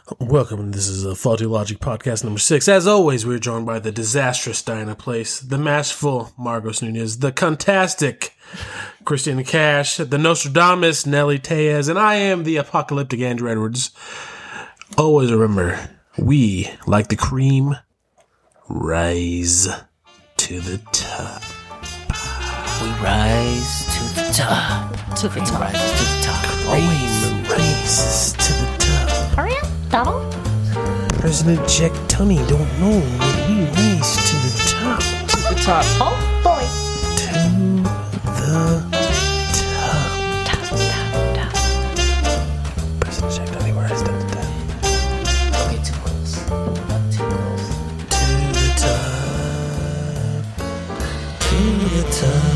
Welcome. This is a Faulty Logic podcast number 6. As always, we're joined by the disastrous Diana Place, the masterful Margos Nunez, the fantastic Christina Cash, the Nostradamus Nelly Tejas, and I am the apocalyptic Andrew Edwards. Always remember, we, like the cream, rise to the top. We rise to the top. To the top. Rise to the top. Cream rises to the top. Hurry up, Donald. President Jack Tunney don't know that we rise to the top. To the top. Oh, boy. To the top. Top. President Jack Tunney, where is that? Don't get too close. Not too close. To the top. To the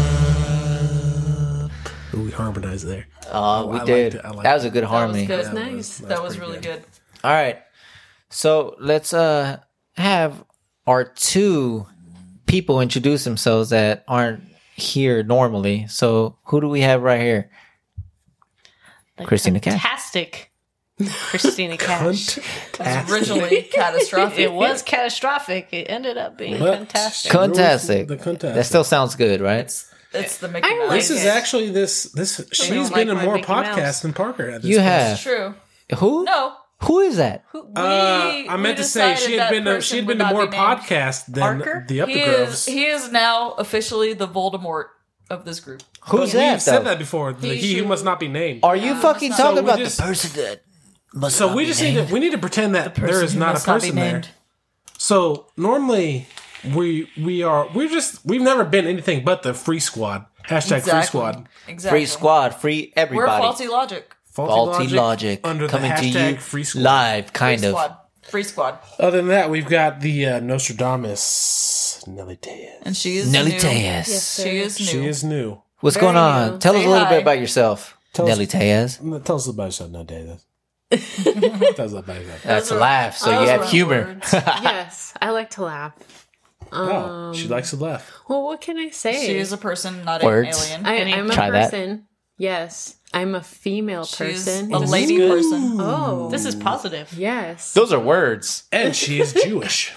top. Ooh, we harmonized there. Oh, we I did. liked it. That was a good harmony. That was Yeah, nice. that That was was pretty really good. All right. So let's have our two people introduce themselves that aren't here normally. So who do we have right here? Christina Cash. Fantastic. Christina Cash. It was originally catastrophic. It was catastrophic. It ended up being But fantastic. Fantastic. The fantastic. That still sounds good, right? It's the Mickey I Mouse. like This is it. actually this. She's don't been like in my more Mickey podcasts Mouse. than Parker at this You point. have. It's true. Who? No. Who is that? I meant to say she had been to more podcasts than Parker? the He Uppergroves. is now officially the Voldemort of this group. Who's We've that, said though? that before. The He he who should- must not be named. Are you fucking So talking we about just- the person that must So not we be just named? need to pretend that there is who not a must not be person there. named. So normally we've never been anything but the free squad. Hashtag free squad. Exactly. Free squad, free We're everybody. faulty logic. Faulty logic under the coming to hashtag you free squad. live, kind Free of. squad. Free squad. Other than that, we've got the Nostradamus Nelly Tejas. And she is Nelly new. Tejas. She is new. She is new. What's Very going on? new. Tell us Say a little hi. bit about yourself, Tell us- Nelly Tejas. Tell us about yourself, Nelly Tejas. Tell us about yourself. That's a are- laugh, so those you have are humor. words. Yes, I like to laugh. Oh, she likes to laugh. Well, what can I say? She is a person, not Words. an alien. I'm a Try that. person. Yes, I'm a female She's person. a lady person. Oh, This is positive. yes. Those are words. And she is Jewish.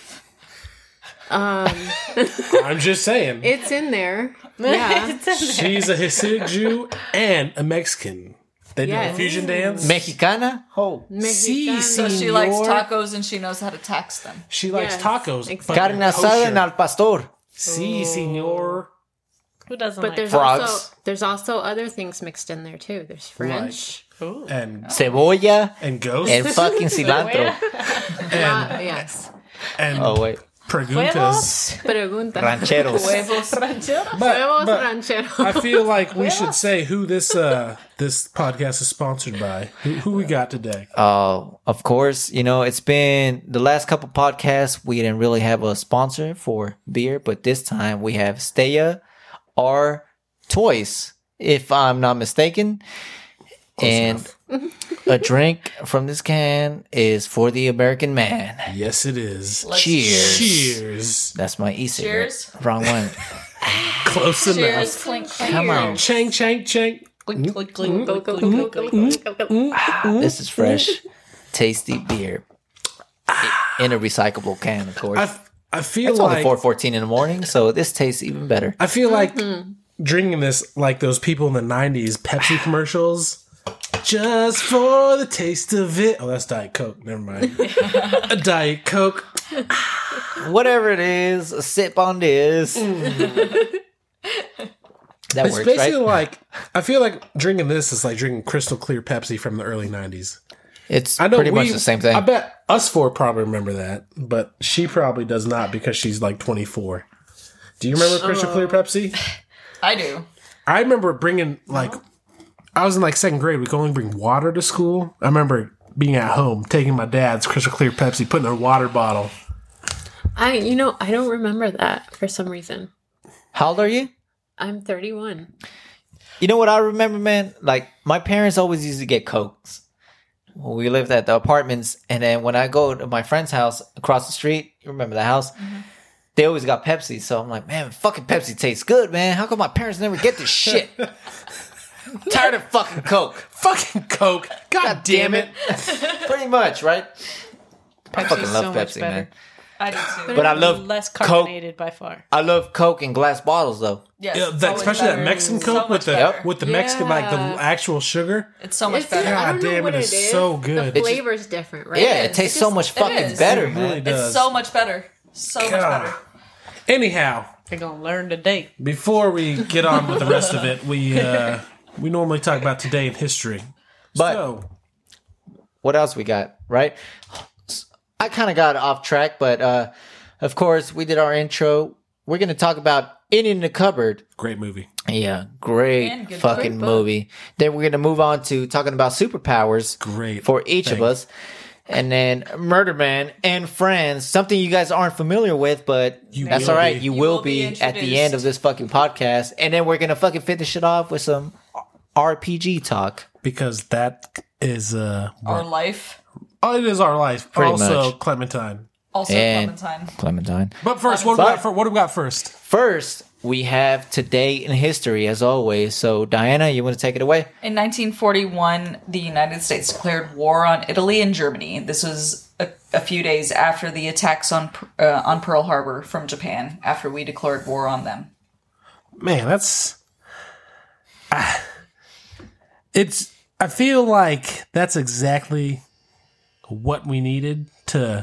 I'm just saying. It's in there. Yeah. She's a Hasidic Jew and a Mexican. They do Yes. a fusion dance. Mexicana? Oh. Mexicana. So she likes Senor. tacos and she knows how to tax them. She likes Yes, tacos. exactly. but Carne they're asada kosher. en al pastor. Si, senor. Who doesn't But like there's Frogs. also other things mixed in there too. There's French. And Cebolla ghosts. and fucking cilantro. Yes. And Oh, wait. preguntas. Pregunta. Rancheros. Huevos. Huevos But ranchero. I feel like we should say who this podcast is sponsored by. Who we got today? Of course, it's been the last couple podcasts. We didn't really have a sponsor for beer, but this time we have Stella, our toys, if I'm not mistaken. And a drink from this can is for the American man. Yes, it is. Let's Cheers. Cheers. That's my e-cigarette. Cheers. Wrong one. Close Cheers. enough. Clink, clink. Come on. Chang, chang, chang. Clink, clink, clink, clink, clink, clink, clink. This is fresh, tasty beer in a recyclable can, of course. I feel It's only like 4:14 in the morning, so this tastes even better. I feel like drinking this like those people in the 90s Pepsi commercials. Just for the taste of it. Oh, that's Diet Coke. Never mind. A Diet Coke. Whatever it is, a sip on this. That It's works, basically right? like, I feel like drinking this is like drinking crystal clear Pepsi from the early 90s. It's I know pretty much the same thing. I bet us four probably remember that, but she probably does not because she's like 24. Do you remember crystal clear Pepsi? I do. I remember bringing like, I was in like second grade. We could only bring water to school. I remember being at home, taking my dad's crystal clear Pepsi, putting in a water bottle. I don't remember that for some reason. How old are you? I'm 31. You know what I remember, man? Like, my parents always used to get Cokes when we lived at the apartments. And then when I go to my friend's house across the street, you remember the house? They always got Pepsi. So I'm like, man, fucking Pepsi tastes good, man. How come my parents never get this shit? Tired of fucking Coke. Fucking Coke. God damn it. Pretty much, right? I fucking Pepsi's love so much Pepsi, better. man. I do too. But I love less Coke. carbonated by far. I love Coke in glass bottles, though. Yes, Yeah, it's that, always especially that better. Mexican So Coke much with the better. with the Mexican like the actual sugar. It's so much It's just- better. I God don't know damn, what it is so good. The flavor's different, right? Yeah, it tastes so much fucking is. better, It really man. does. It's so much better. So much God. better. Anyhow, They're gonna learn today. before we get on with the rest of it, we normally talk about today in history. But So, what else we got, right? I kind of got off track, but of course, we did our intro. We're going to talk about in the Cupboard. great movie. Yeah, great And good fucking book. movie. Then we're going to move on to talking about superpowers Great for each thing. of us. And then Murder Man and Friends, something you guys aren't familiar with, but You that's will all right. be. You You will will be be at the introduced. end of this fucking podcast. And then we're going to fucking finish it off with some RPG talk. Because that is Our life. oh, it is our life. Pretty Also, much. Clementine. Also And- Clementine. Clementine. But first, what do we got first? First, we have today in history, as always. So, Diana, you want to take it away? In 1941, the United States declared war on Italy and Germany. This was a few days after the attacks on Pearl Harbor from Japan, after we declared war on them. Man, that's it's. I feel like that's exactly what we needed to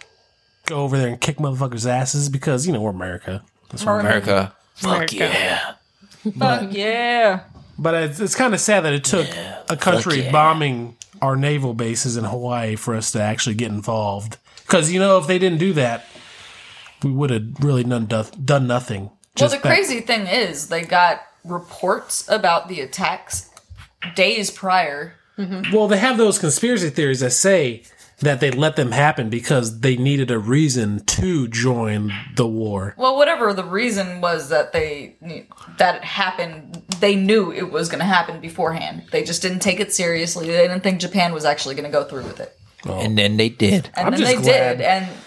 go over there and kick motherfuckers' asses because we're America. That's what America. Fuck America. yeah. Fuck yeah. But it's kind of sad that it took a country yeah. bombing our naval bases in Hawaii for us to actually get involved. Because if they didn't do that, we would have really done nothing. Well, Just the back- crazy thing is, they got reports about the attacks days prior. Well, they have those conspiracy theories that say that they let them happen because they needed a reason to join the war. Well, whatever the reason was that that it happened, they knew it was going to happen beforehand. They just didn't take it seriously. They didn't think Japan was actually going to go through with it, And then they did. and I'm then just they glad- did.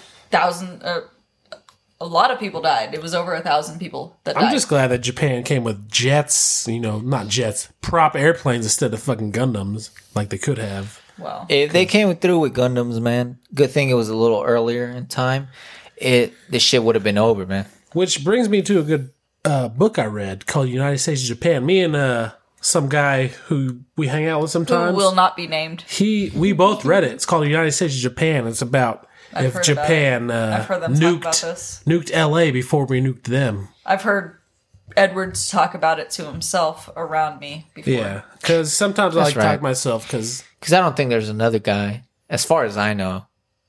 And a lot of people died. It was over 1,000 people that died. I'm just glad that Japan came with jets, not jets, prop airplanes instead of fucking Gundams like they could have. Well, If they came through with Gundams, man, good thing it was a little earlier in time. This shit would have been over, man. Which brings me to a good book I read called United States of Japan. Me and some guy who we hang out with who sometimes. will not be named. We both read it. It's called United States of Japan. It's about I've if heard Japan I've heard them talk about this. nuked LA before we nuked them. I've heard Edwards talk about it to himself around me before. Yeah, because sometimes I like to right. talk to myself because Because I don't think there's another guy, as far as I know.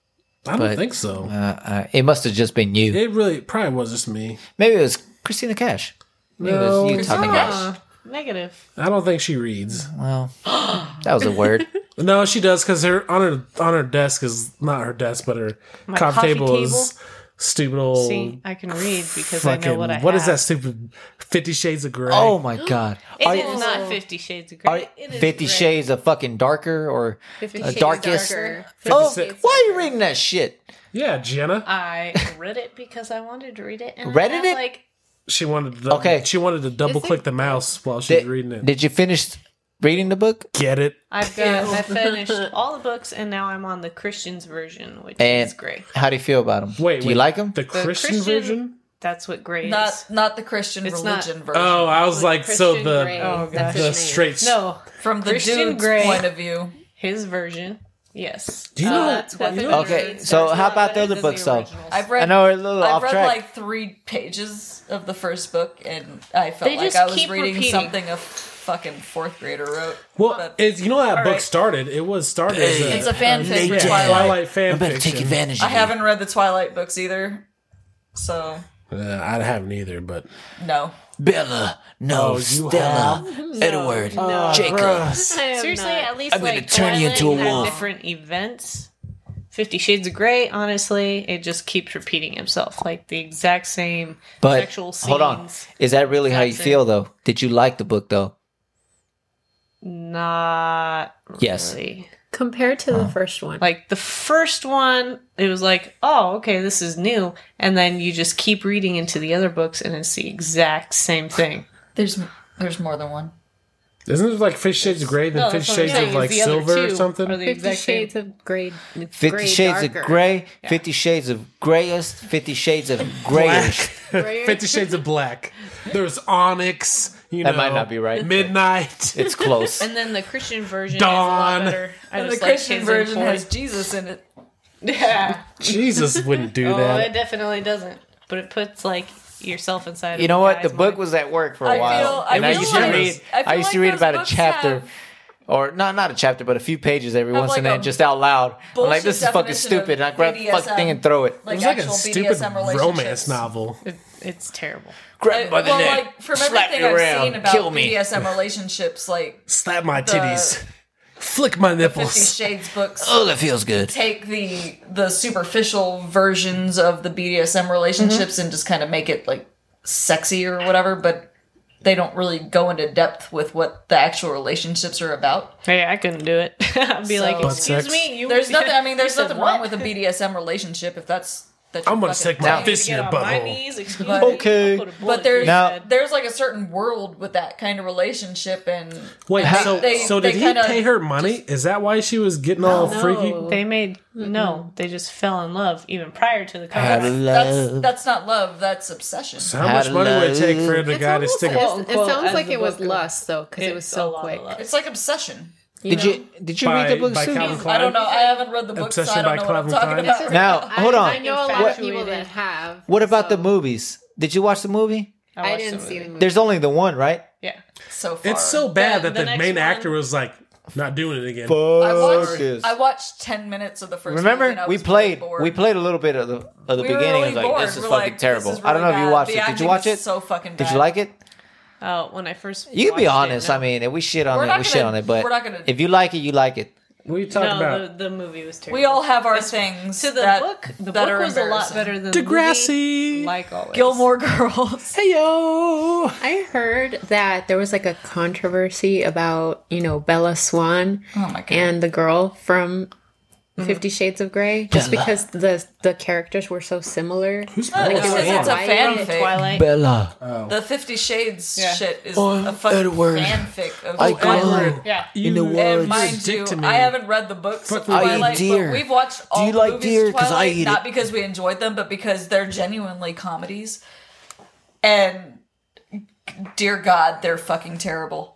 I don't But- think so. It must have just been you. It really probably was just me. Maybe it was Christina Cash. Maybe it was you Christina talking Cash. about. Negative. I don't think she reads. Well, that was a word. No, she does because on her desk is not her desk, but her My coffee coffee table is stupid old. See, I can read because fucking, I know what I have. what is that stupid 50 Shades of Grey? Oh my god! It Are is you- not 50 Shades of are Grey. It is 50 gray. Shades of fucking darker or 50 a Shades darkest? darker. Oh, Shades why are you reading that shit? yeah, Jenna. I read it because I wanted to read it. And Read I have, it? Like, She wanted to, Okay. She wanted to double click the mouse while she was reading it. Did you finish reading the book? Get it? I finished all the books, and now I'm on the Christian's version, which And is great. how do you feel about them? Wait, do you like them? The Christian version? That's what gray is. Not the Christian It's religion not- version. Oh, I was like, so Christian the Grey. Oh, That's gosh. the his name. straight. No, From the Christian dude's Grey. point of view. his version. Yes. Do you know? That's what Okay, so how about the other books though? I've read. I know we're a little I've off read track. like 3 pages of the first book, and I felt They like just I was keep reading repeating. something a fucking 4th grader wrote. Well, But it's, how that book right. started? It was started as it's a fanfic for Nate, Twilight. fan I better fiction. take advantage I of you. haven't read the Twilight books either, so I haven't either, but no. Bella, no, Oh, you Stella, Edward, Jacob. gross. I am Seriously, not. at least I'm gonna like turn you Twilight into a had wolf. different events. 50 Shades of Grey, honestly, it just keeps repeating himself. Like the exact same But sexual scenes. hold on, is that really how you That's it. feel though? Did you like the book though? Not Yes. really. Compared to the first one. Like the first one, it was like, oh, okay, this is new. And then you just keep reading into the other books and it's the exact same thing. There's more than one. Isn't it like 50 Shades of Grey, then No, 50 that's what I'm Shades saying, of like the other silver or two something? are the 50 exact same. Shades of Grey. 50 Shades of Grey, 50 Shades of Greyest, 50 Shades of Greyish. 50 Shades of Black. There's Onyx. That might not be right. Midnight. It's close. And then the Christian version Dawn. is a lot better. I And the just like Christian his version employee. has Jesus in it. Yeah. Jesus wouldn't do Oh, that. it definitely doesn't. But it puts like yourself inside. You of know the what? The guy's book mind. was at work for a I while, feel- I and I feel used to like- read. I feel I used like to read those about a books chapter, have- or not a chapter, but a few pages every once like and then, a just out loud. I'm like, bullshit this is fucking definition stupid. And I of grab the fucking BDSM. thing and throw it. It Like was like a actual stupid BDSM relationships. romance novel. It's terrible. Grab me by the well, neck, like from slap everything me I've around, seen about kill me. BDSM relationships, like Slap my The- titties. Flick my 50 nipples. Shades books Oh, that feels good. take the superficial versions of the BDSM relationships and just kind of make it like sexy or whatever, but they don't really go into depth with what the actual relationships are about. Hey, I couldn't do it. I'd be like, Butt excuse sex? me. You, There's nothing. I mean, there's you said nothing wrong what? with a BDSM relationship if that's that. I'm you're gonna fucking stick my playing. fist in Get your on my butthole. knees, excuse But- me. Okay. I'll put a bullet But there's in your Now- head. there's like a certain world with that kind of relationship, and Wait, They- so they- so they did he kinda pay her money? Is that why she was getting all freaky? They made no. They just fell in love even prior to the Had a contract. that's not love. That's obsession. So how much money would it take for the guy to stick a... quote, It unquote, sounds as like the it was book goes. lust, though, because it was It's a so lot of quick. lust. It's like obsession. Did you read the book by too? Calvin Klein? I don't know. I haven't read the book, so Obsession I don't by know what I'm Calvin talking Klein? about. Now, hold on. I know a lot of people Infatuated. that have. What about the so- movies? Did you watch the movie? I watched didn't see the movie. There's only the one, right? Yeah. So far, It's so bad The- that the the next main one- actor was like, not doing it again. I watched 10 minutes of the first. movie Remember, and I we was played really bored. we played a little bit of the We were beginning. really I was like, bored. this is We're fucking like, terrible. this is I don't know really if you bad. watched The it. Did you acting watch is it? So fucking bad. Did you like it? Oh, when I first You can be watched honest. no. I mean, if we shit on We're it, not we gonna- shit on it. But we're not gonna- if you like it, you like it. What are you talking no, about? the movie was terrible. We all have our things. to the that, book. The that book are was a lot embarrassing. better than Degrassi. the movie. Like always, Gilmore Girls. Hey yo! I heard that there was like a controversy about, Bella Swan Oh my god. and the girl from 50 Shades of Grey, just because the characters were so similar. Who's Because it's a Why? fanfic. Twilight. Bella, The 50 Shades Yeah. shit is Oh, a fucking Edward. fanfic of I Twilight. go Yeah. in the And woods. mind dick you, to me. I haven't read the books of Fuck you. I eat Twilight, deer. but we've watched all you the like movies deer? of 'Cause I Twilight, eat not it. because we enjoyed them, but because they're genuinely comedies. And dear God, they're fucking terrible.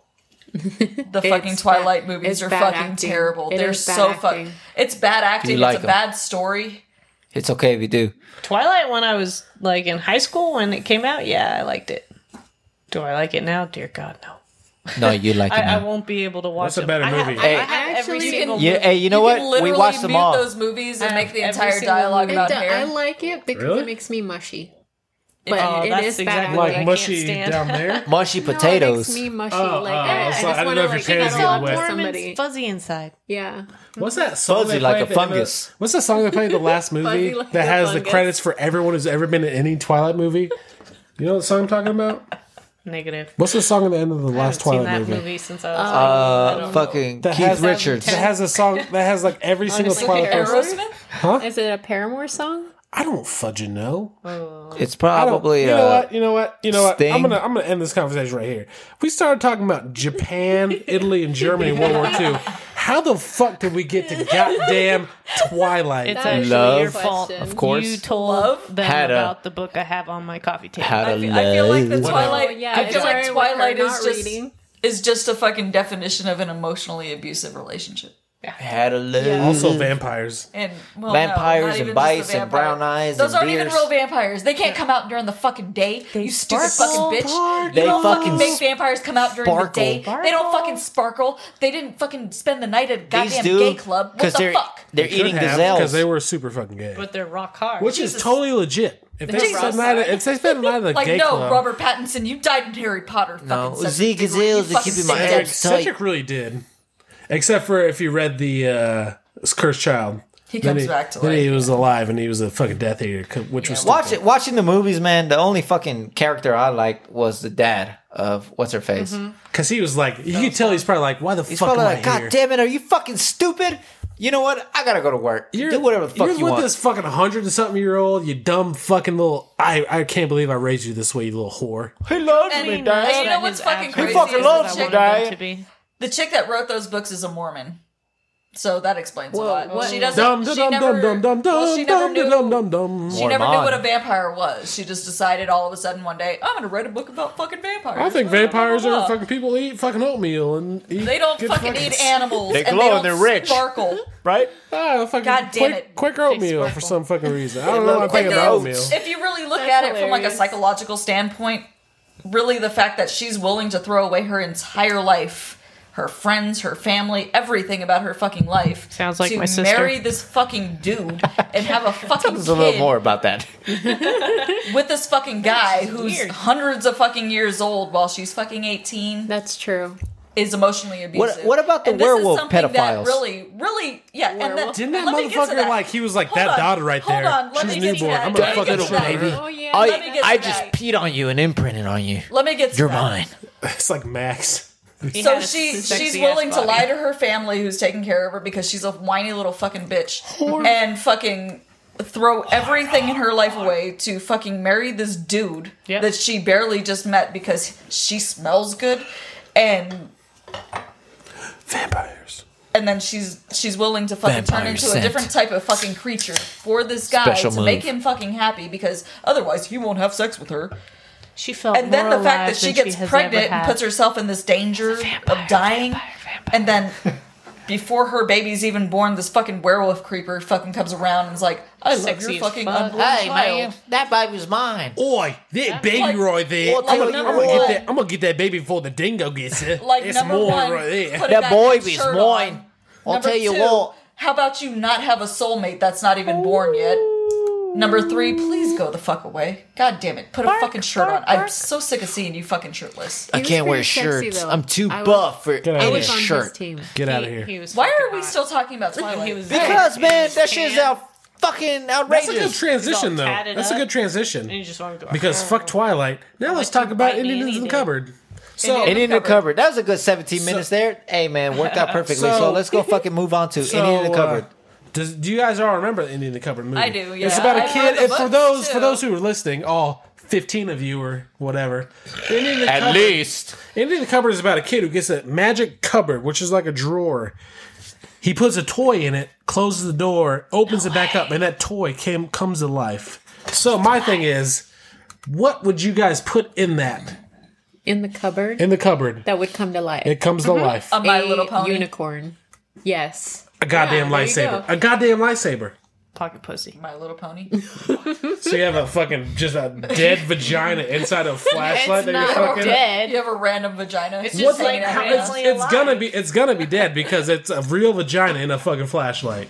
The fucking It's Twilight bad- movies it's are bad fucking acting. terrible. It They're is bad so acting. fucking. It's bad acting. like It's a 'em? bad story. It's okay if you do. Twilight when I was like in high school when it came out, yeah, I liked it. Do I like it now? Dear God, no. No, you like it. I now. won't be able to watch What's a them. better I have- movie? I Hey. have every Actually, single Yeah, movie. hey, you know You what? can We literally watched them mute all. those movies and I make the have every entire single dialogue movie. about And hair. I like it because Really? it makes me mushy. But Oh, it that's is bad exactly acting. what I Like can't mushy stand. down there? Mushy No, it potatoes. makes me mushy. Oh, like, oh, I so just I don't want know to if your like panties cuddle get up with wet. Warm somebody. and fuzzy inside. Yeah. What's that song? Fuzzy they like play a at the end of- fungus. What's that song they played in the last movie Fuzzy like that a has the fungus. credits for everyone who's ever been in any Twilight movie? You know the song I'm talking about? Negative. What's the song at the end of the I haven't last seen Twilight that movie? movie since I was like, I don't know. Fucking That Keith has Richards. That has a song that has like every single Honestly, Twilight person. Aerosmith? Is it a Paramore song? I don't fudging know. It's I don't- probably You know what? You know what? You know what? Sting. I'm gonna end this conversation right here. We started talking about Japan, Italy, and Germany in World War II. How the fuck did we get to goddamn Twilight? It's That actually Love, your fault. of course. You told Love? them Had a- about the book I have on my coffee table. How to I feel like the love. Twilight. Oh, yeah, I it feel like started with Twilight her is not just reading. is just a fucking definition of an emotionally abusive relationship. How to love. Also vampires. And well, Vampires no, not and even just bites the and vampire. brown eyes Those and aren't even beers. real vampires. They can't come out during the fucking day. You stupid sparkle. fucking bitch. They You don't fucking make vampires come out during sparkle. the day. They don't fucking sparkle. They didn't fucking spend the night at a These goddamn do gay club. What the they're fuck? they're Could eating have, gazelles. because they were super fucking gay. But they're rock hard. Which is totally legit. If they Jesus. spend the night, if they spend the night at the Like, gay no, club, Robert Pattinson, you died in Harry Potter. No, fucking Z Cedric Diggory, gazelles, you they fucking keep in my sick head. bitch. Cedric really did. Except for if you read the Cursed Child. He Then comes back to then life. he was alive and he was a fucking Death Eater, which was stupid. Watching the movies, man. The only fucking character I liked was the dad of what's her face. Because he was like, you could tell he's probably like, why the He's fuck probably am like, I God here? damn it, are you fucking stupid? you know what? I gotta go to work. Do whatever the fuck you with want. this fucking 100-something-year-old, you dumb fucking little. I can't believe I raised you this way, you little whore. He loves And me, you Dad. know what's fucking crazy? fucking is loves the you, chick- Dad. To be. The chick that wrote those books is a Mormon. So that explains a Whoa, lot. what? She doesn't. Dum She dum never. dum dum dum well, she never dum knew. dum dum dum. She never knew Mormon. what a vampire was. She just decided all of a sudden one day, I'm going to write a book about fucking vampires. I think Blah, blah, blah, vampires blah, are blah. fucking people who eat fucking oatmeal and eat. They don't get fucking eat animals. They and glow they and don't they're rich. Sparkle. Right? Fucking God damn it. quick oatmeal for sparkle. some fucking reason. I don't know. I'm look thinking like about oats. oatmeal. If you really look That's at it from like a hilarious. psychological standpoint, really the fact that she's willing to throw away her entire life, her friends, her family, everything about her fucking life. Sounds like to my sister. marry this fucking dude and have a fucking Tell us a little kid more about that. with this fucking guy who's weird. hundreds of fucking years old while she's fucking 18 That's true. is emotionally abusive. What about the And this is werewolf something that pedophiles? really, yeah. And then, Didn't that let me get to motherfucker that. like he was like Hold that on, daughter right hold there? on, let She's me get to newborn. that. I'm Let gonna me fucking get to shoot that. her. Oh yeah. Let me get to I that. just peed on you and imprinted on you. Let me get to You're that. mine. It's like Max. He So had a she's sexy-ass willing to body. lie to her family who's taking care of her because she's a whiny little fucking bitch and fucking throw everything in her life away to fucking marry this dude Yep. that she barely just met because she smells good and Vampires. then she's willing to fucking turn Vampire into scent. a different type of fucking creature for this guy Special to move. make him fucking happy because otherwise he won't have sex with her. She felt And then more the fact alive that she than gets has pregnant ever and had. puts herself in this danger of dying, and then before her baby's even born, this fucking werewolf creeper fucking comes around and is like, "I love Sexy your as fucking fuck. unborn child." that baby's mine. Oi, that baby like- right there. Well, I'm like gonna number one. get that baby before the dingo gets it. Like It's number more one, right there. put a That goddamn baby's shirt mine. on. I'll Number tell you two, what. How about you not have a soulmate that's not even born yet? Number three, please go the fuck away. God damn it, put a fucking shirt on. I'm so sick of seeing you fucking shirtless. I He was can't wear pretty sexy, shirts. though. I'm too I was- buff for Get out I of any was on his shirt. team. Get out of here. He was Why fucking are we hot. still talking about Twilight? He was Because, he man, was that shit's tan. out fucking That's a good outrageous. transition, all though. tatted That's a up. good transition. And he just wanted to go. Because fuck Twilight. Now let's like talk to about bite me Indians any in the day. Cupboard. So, Indian- Indian in the cupboard. That was a good 17 minutes there. Hey, man, worked out perfectly. So, So- let's go fucking move on to Indian in the cupboard. Do you guys all remember the Indian in the Cupboard movie? I do, yeah. It's about a I've kid. read the And for books, those too. who are listening, all 15 of you or whatever, Indian in the At Cupboard, least. Indian in the Cupboard is about a kid who gets a magic cupboard, which is like a drawer. He puts a toy in it, closes the door, opens it back up, and that toy comes to life. So my thing is, what would you guys put in that? In the cupboard In the cupboard. that would come to life. It comes to life. A My A Little Pony. unicorn. Yes. A goddamn there you lightsaber. go. A goddamn lightsaber. Pocket pussy. My Little Pony. So you have a fucking just a dead vagina inside a flashlight that you're fucking. dead. You have a random vagina. It's just hanging like out. how- Yeah. It's gonna be dead because it's a real vagina in a fucking flashlight.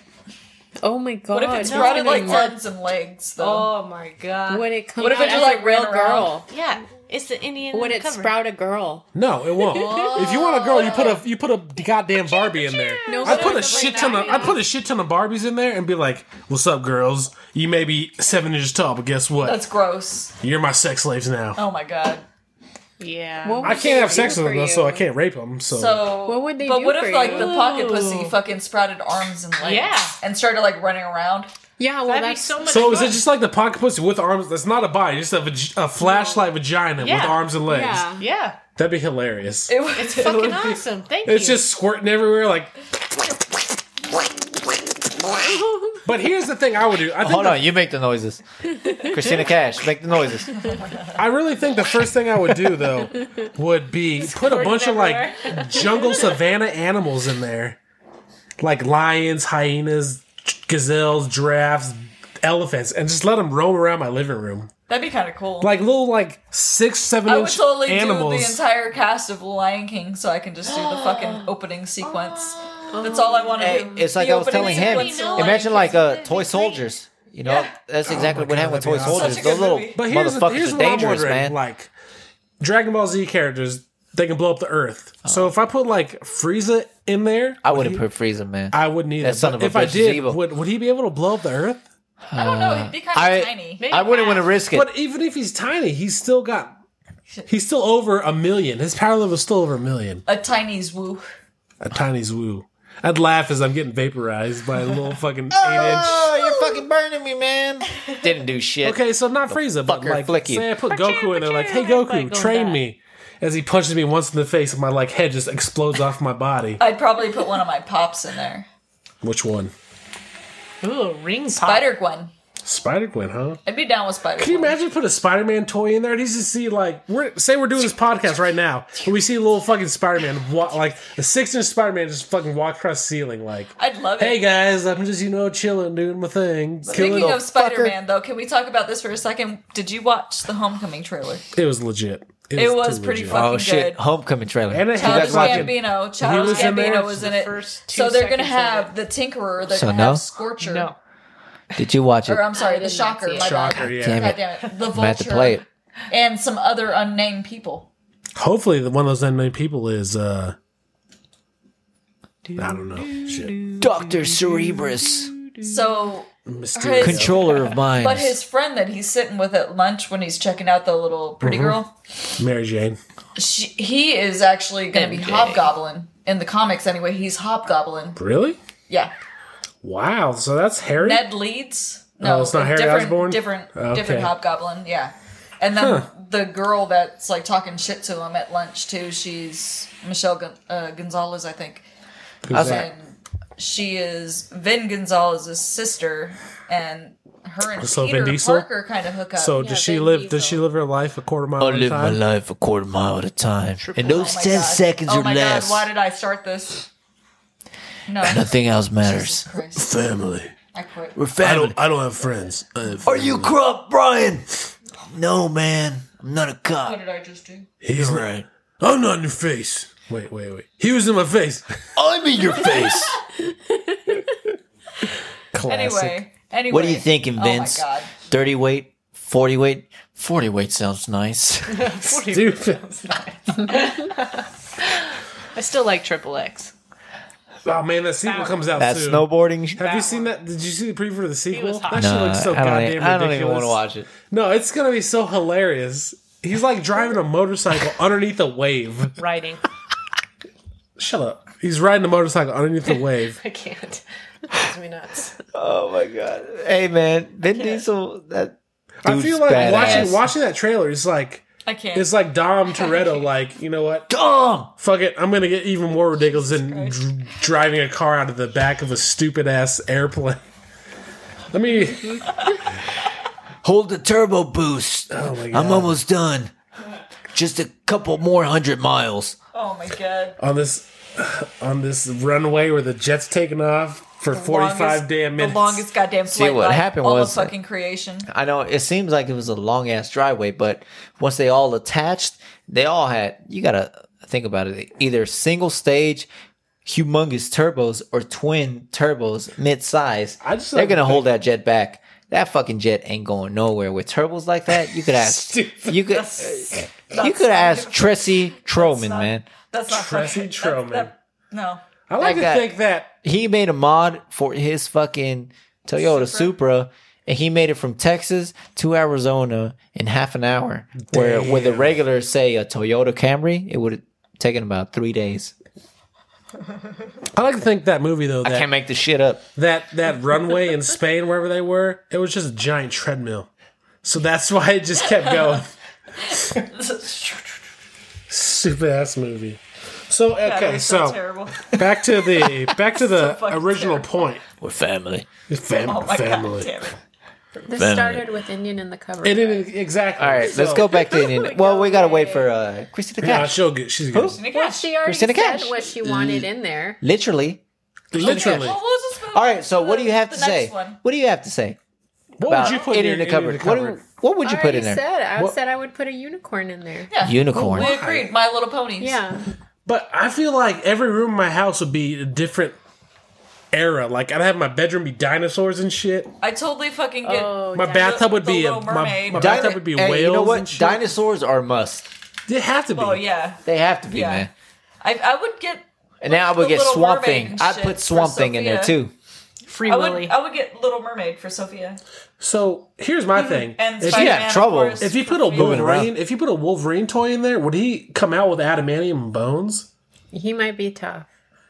Oh my god. What if it's Who's sprouted gonna like mark- arms and legs, though? Oh my god. Would it come What if out it just, as like, a real ran around? girl? Yeah, it's the Indian. Would in it the cupboard. sprout a girl? No, it won't. If you want a girl, you put a goddamn Barbie in there. No, I put a but shit like ton of that. I put a shit ton of Barbies in there and be like, "What's up, girls? You may be 7 inches tall, but guess what? That's gross. You're my sex slaves now. Oh my god. Yeah. What would I can't have they sex do with them, for though, so you? I can't rape them. So, So What would they But do what for if like you? the pocket pussy fucking sprouted arms and legs? Yeah. And started like running around? Yeah, well, That'd be that's so much. so is fun. it just like the pocket pussy with arms? That's not a body, just a flashlight vagina with Yeah. arms and legs. yeah. Yeah, That'd be hilarious. It's fucking awesome. Thank you. It's just squirting everywhere, like. But here's the thing I would do. I think Hold on, you make the noises. Christina Cash, make the noises. I really think the first thing I would do though would be put a bunch of like jungle savanna animals in there, like lions, hyenas, gazelles, giraffes, elephants, and just let them roam around my living room, That'd be kind of cool. like little 6, 7 I would inch totally animals. do the entire cast of Lion King so I can just do the fucking opening sequence. That's all I want to Hey, do. it's like The I was opening telling him. sequence of Lion Imagine King. like toy soldiers. You know, Yeah. that's exactly what happened with toy that'd be soldiers. Such a Those good little movie. But motherfuckers here's are what I'm dangerous, wondering, man. like Dragon Ball Z characters, they can blow up the Earth. So if I put like Frieza in there, I wouldn't put Frieza, man. I wouldn't either. That son But of a if I bitch is did, evil. would he be able to blow up the Earth? I don't know. He'd be kind I- of tiny. Maybe I wouldn't want to half. risk it. But even if he's tiny, he's still over 1 million. His power level is still over 1 million. A tiny zwoo. A tiny zwoo. I'd laugh as I'm getting vaporized by a little fucking 8-inch. Oh, you're fucking burning me, man. Didn't do shit. Okay, so not Frieza, but fucker like, flick you. say I put Goku in there, like, hey Goku, Like, go train back. me. As he punches me once in the face, and my like head just explodes off my body. I'd probably put one of my pops in there. Which one? Ooh, ring pop. Spider-Gwen. Spider-Gwen, huh? I'd be down with Spider-Gwen. Can you imagine put a Spider-Man toy in there? And he's just see like say we're doing this podcast right now, and we see a little fucking Spider-Man, like a 6-inch Spider-Man just fucking walk across the ceiling, like, I'd love hey it. guys, I'm just chilling, doing my thing. Speaking Killing. of Spider-Man, though, can we talk about this for a second? Did you watch the Homecoming trailer? It was legit. It was too pretty legit. fucking Oh shit! good. Homecoming trailer. And it Childish had fucking- Gambino. Childish was in there? Gambino was in it. First 2 So they're gonna seconds have of the Tinkerer. They're So gonna no? have Scorcher. No. Did you watch it? Or I'm sorry, I the did not Shocker. see it. My bad. Shocker, yeah. Damn God it! damn it. The I'm gonna have to Vulture. play it. And some other unnamed people. Hopefully, one of those unnamed people is I don't know. Shit. Doctor Cerebrus, So, Mysterio. controller of minds. but his friend that he's sitting with at lunch when he's checking out the little pretty girl, Mary Jane. he is actually going to be MJ. Hobgoblin. In the comics, anyway, he's Hobgoblin. Really? Yeah. Wow. So that's Harry. Ned Leeds. No, Oh, it's not Harry different, Osborn? Different Okay. Hobgoblin. Yeah, and then the girl that's like talking shit to him at lunch too. She's Michelle Gonzalez, I think, Who's that? and she is Vin Gonzalez's sister, and her and So Vin Peter Diesel? Parker kind of hook up. So Yeah, does she Vin live? Diesel. Does she live her life a quarter mile I at a live my time? life a quarter mile at a time, and Oh those my 10 God. seconds oh or my less, God, why did I start this? No, nothing else Jesus matters. Christ. Family. I quit. We're family. I don't have friends. I have Are you family. corrupt, Brian? No, man. I'm not a What cop. did I just do? He's You're not- right. I'm not in your face. Wait. He was in my face. I'm in your face. Classic. Anyway. What are you thinking, Vince? Oh my God. 30 weight? 40 weight? 40 weight sounds nice. Stupid. I still like Triple X. Oh man, that sequel comes out That soon. snowboarding. Have you seen that? Did you see the preview for the sequel? was hot. That shit No, looks so I goddamn don't, ridiculous. I don't even want to watch it. No, it's gonna be so hilarious. He's like driving a motorcycle underneath a wave. Writing. Shut up. He's riding a motorcycle underneath a wave. I can't. It drives me nuts. Oh my god. Hey man, Vin Diesel, that I dude's feel like badass. watching that trailer is like I can't. it's like Dom Toretto. Like, you know what? Dumb! Fuck it. I'm gonna get even more ridiculous than driving a car out of the back of a stupid ass airplane. Let me. Hold the turbo boost. Oh my god. I'm almost done. Just a couple more 100 miles. oh my God. on this runway where the jet's taking off for 45 Longest- damn minutes. The longest goddamn flight what ride happened all was- of fucking creation. I know it seems like it was a long ass driveway, but once they all attached, they all had, you gotta think about it, either single stage, humongous turbos, or twin turbos, mid size. I just They're like gonna to hold that jet back. That fucking jet ain't going nowhere with turbos like that. You could ask, Stupid. you could ask Tressie Troman, not- man. That's not Tressie fucking- Troman. No. I like That to guy- think that He made a mod for his fucking Toyota Supra, and he made it from Texas to Arizona in half an hour. Where with a Damn. regular, say, a Toyota Camry, it would have taken about 3 days. I like to think that movie though I that can't make this shit up. that runway in Spain wherever they were, it was just a giant treadmill. So that's why it just kept going. Stupid ass movie. So okay, so terrible. back to the fucking original terrible. point. We're family. Oh my Family. God damn it. This Family. started with Indian in the cover. It didn't exactly. All right, let's So- go back to Indian. Well, we gotta wait for Christina Yeah, Cash. she'll get. She's good. Well, she already Christina said Cash. what she wanted in there. Literally. Literally. Well, we'll just move All on right. So to what do you have the to say? next one. What do you have to say What about would you put in Indian in the cupboard? What would you I put in already there? said. I What- said I would put a unicorn in there. Yeah. Unicorn. We agreed. My Little Ponies. Yeah. But I feel like every room in my house would be a different era. Like I'd have my bedroom be dinosaurs and shit. I totally fucking get. Oh, My yeah. bathtub would The be Little Mermaid. my bathtub would be Hey, whales you know what? and shit. Dinosaurs are a must. They have to be. Oh yeah. They have to be, Yeah. man. I would get. And now I the would get Little Swamp Mermaid Thing. and I'd shit put for Swamp Thing in there Sophia. too. Free I Willy. would get Little Mermaid for Sophia. So here's my thing. And If Spider-Man, had trouble- of course, If you for put a Sophia. Wolverine, if you put a Wolverine toy in there, would he come out with adamantium bones? He might be tough.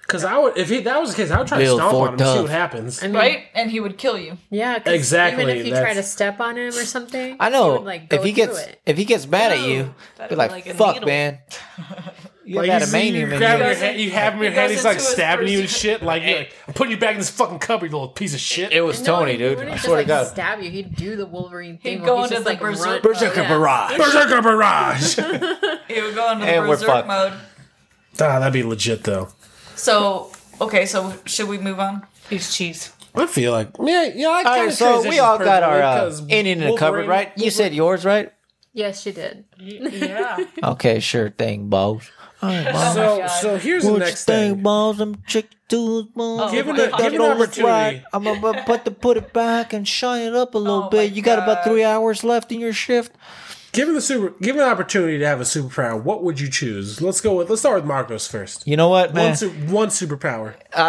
Because I would, if that was the case, I would try to Real stomp Fort on him and see Tough. what happens. I mean, Right? And he would kill you. Yeah, 'cause Exactly, Even if you try that's- to step on him or something, I know. he would, like, go if he through gets it. if he gets mad at you, That'd be be like, like a "Fuck, needle." man." You Like, got you a see, manium you in grab you. your hand, you have him in your He hand, goes he's like into his stabbing you and first- shit. Like, you're like, I'm putting you back in this fucking cupboard, you little piece of shit. It was No, Tony, he dude. wouldn't I just, swear to like, God. stab you. He'd do the Wolverine thing. He'd where go he's into just, the like, berserk run- Berserker yeah. barrage. Berserker barrage! He would go into the And we're berserk fucked. mode. That'd be legit, though. So, okay, so should we move on? He's cheese. I feel like, I All kind right, of so we all got our Indian in the cupboard, right? You said yours, right? Yes, she did. Yeah. Okay, sure thing, boss. All right, boss. So, God. so here's the What you next think, thing. boss? I'm chick to boss. Given my the God. given the opportunity, I'm about to put it back and shine it up a little Oh bit. my You got about God. 3 hours left in your shift. given the opportunity to have a superpower, what would you choose? Let's start with Marcos first. You know what, man? One superpower.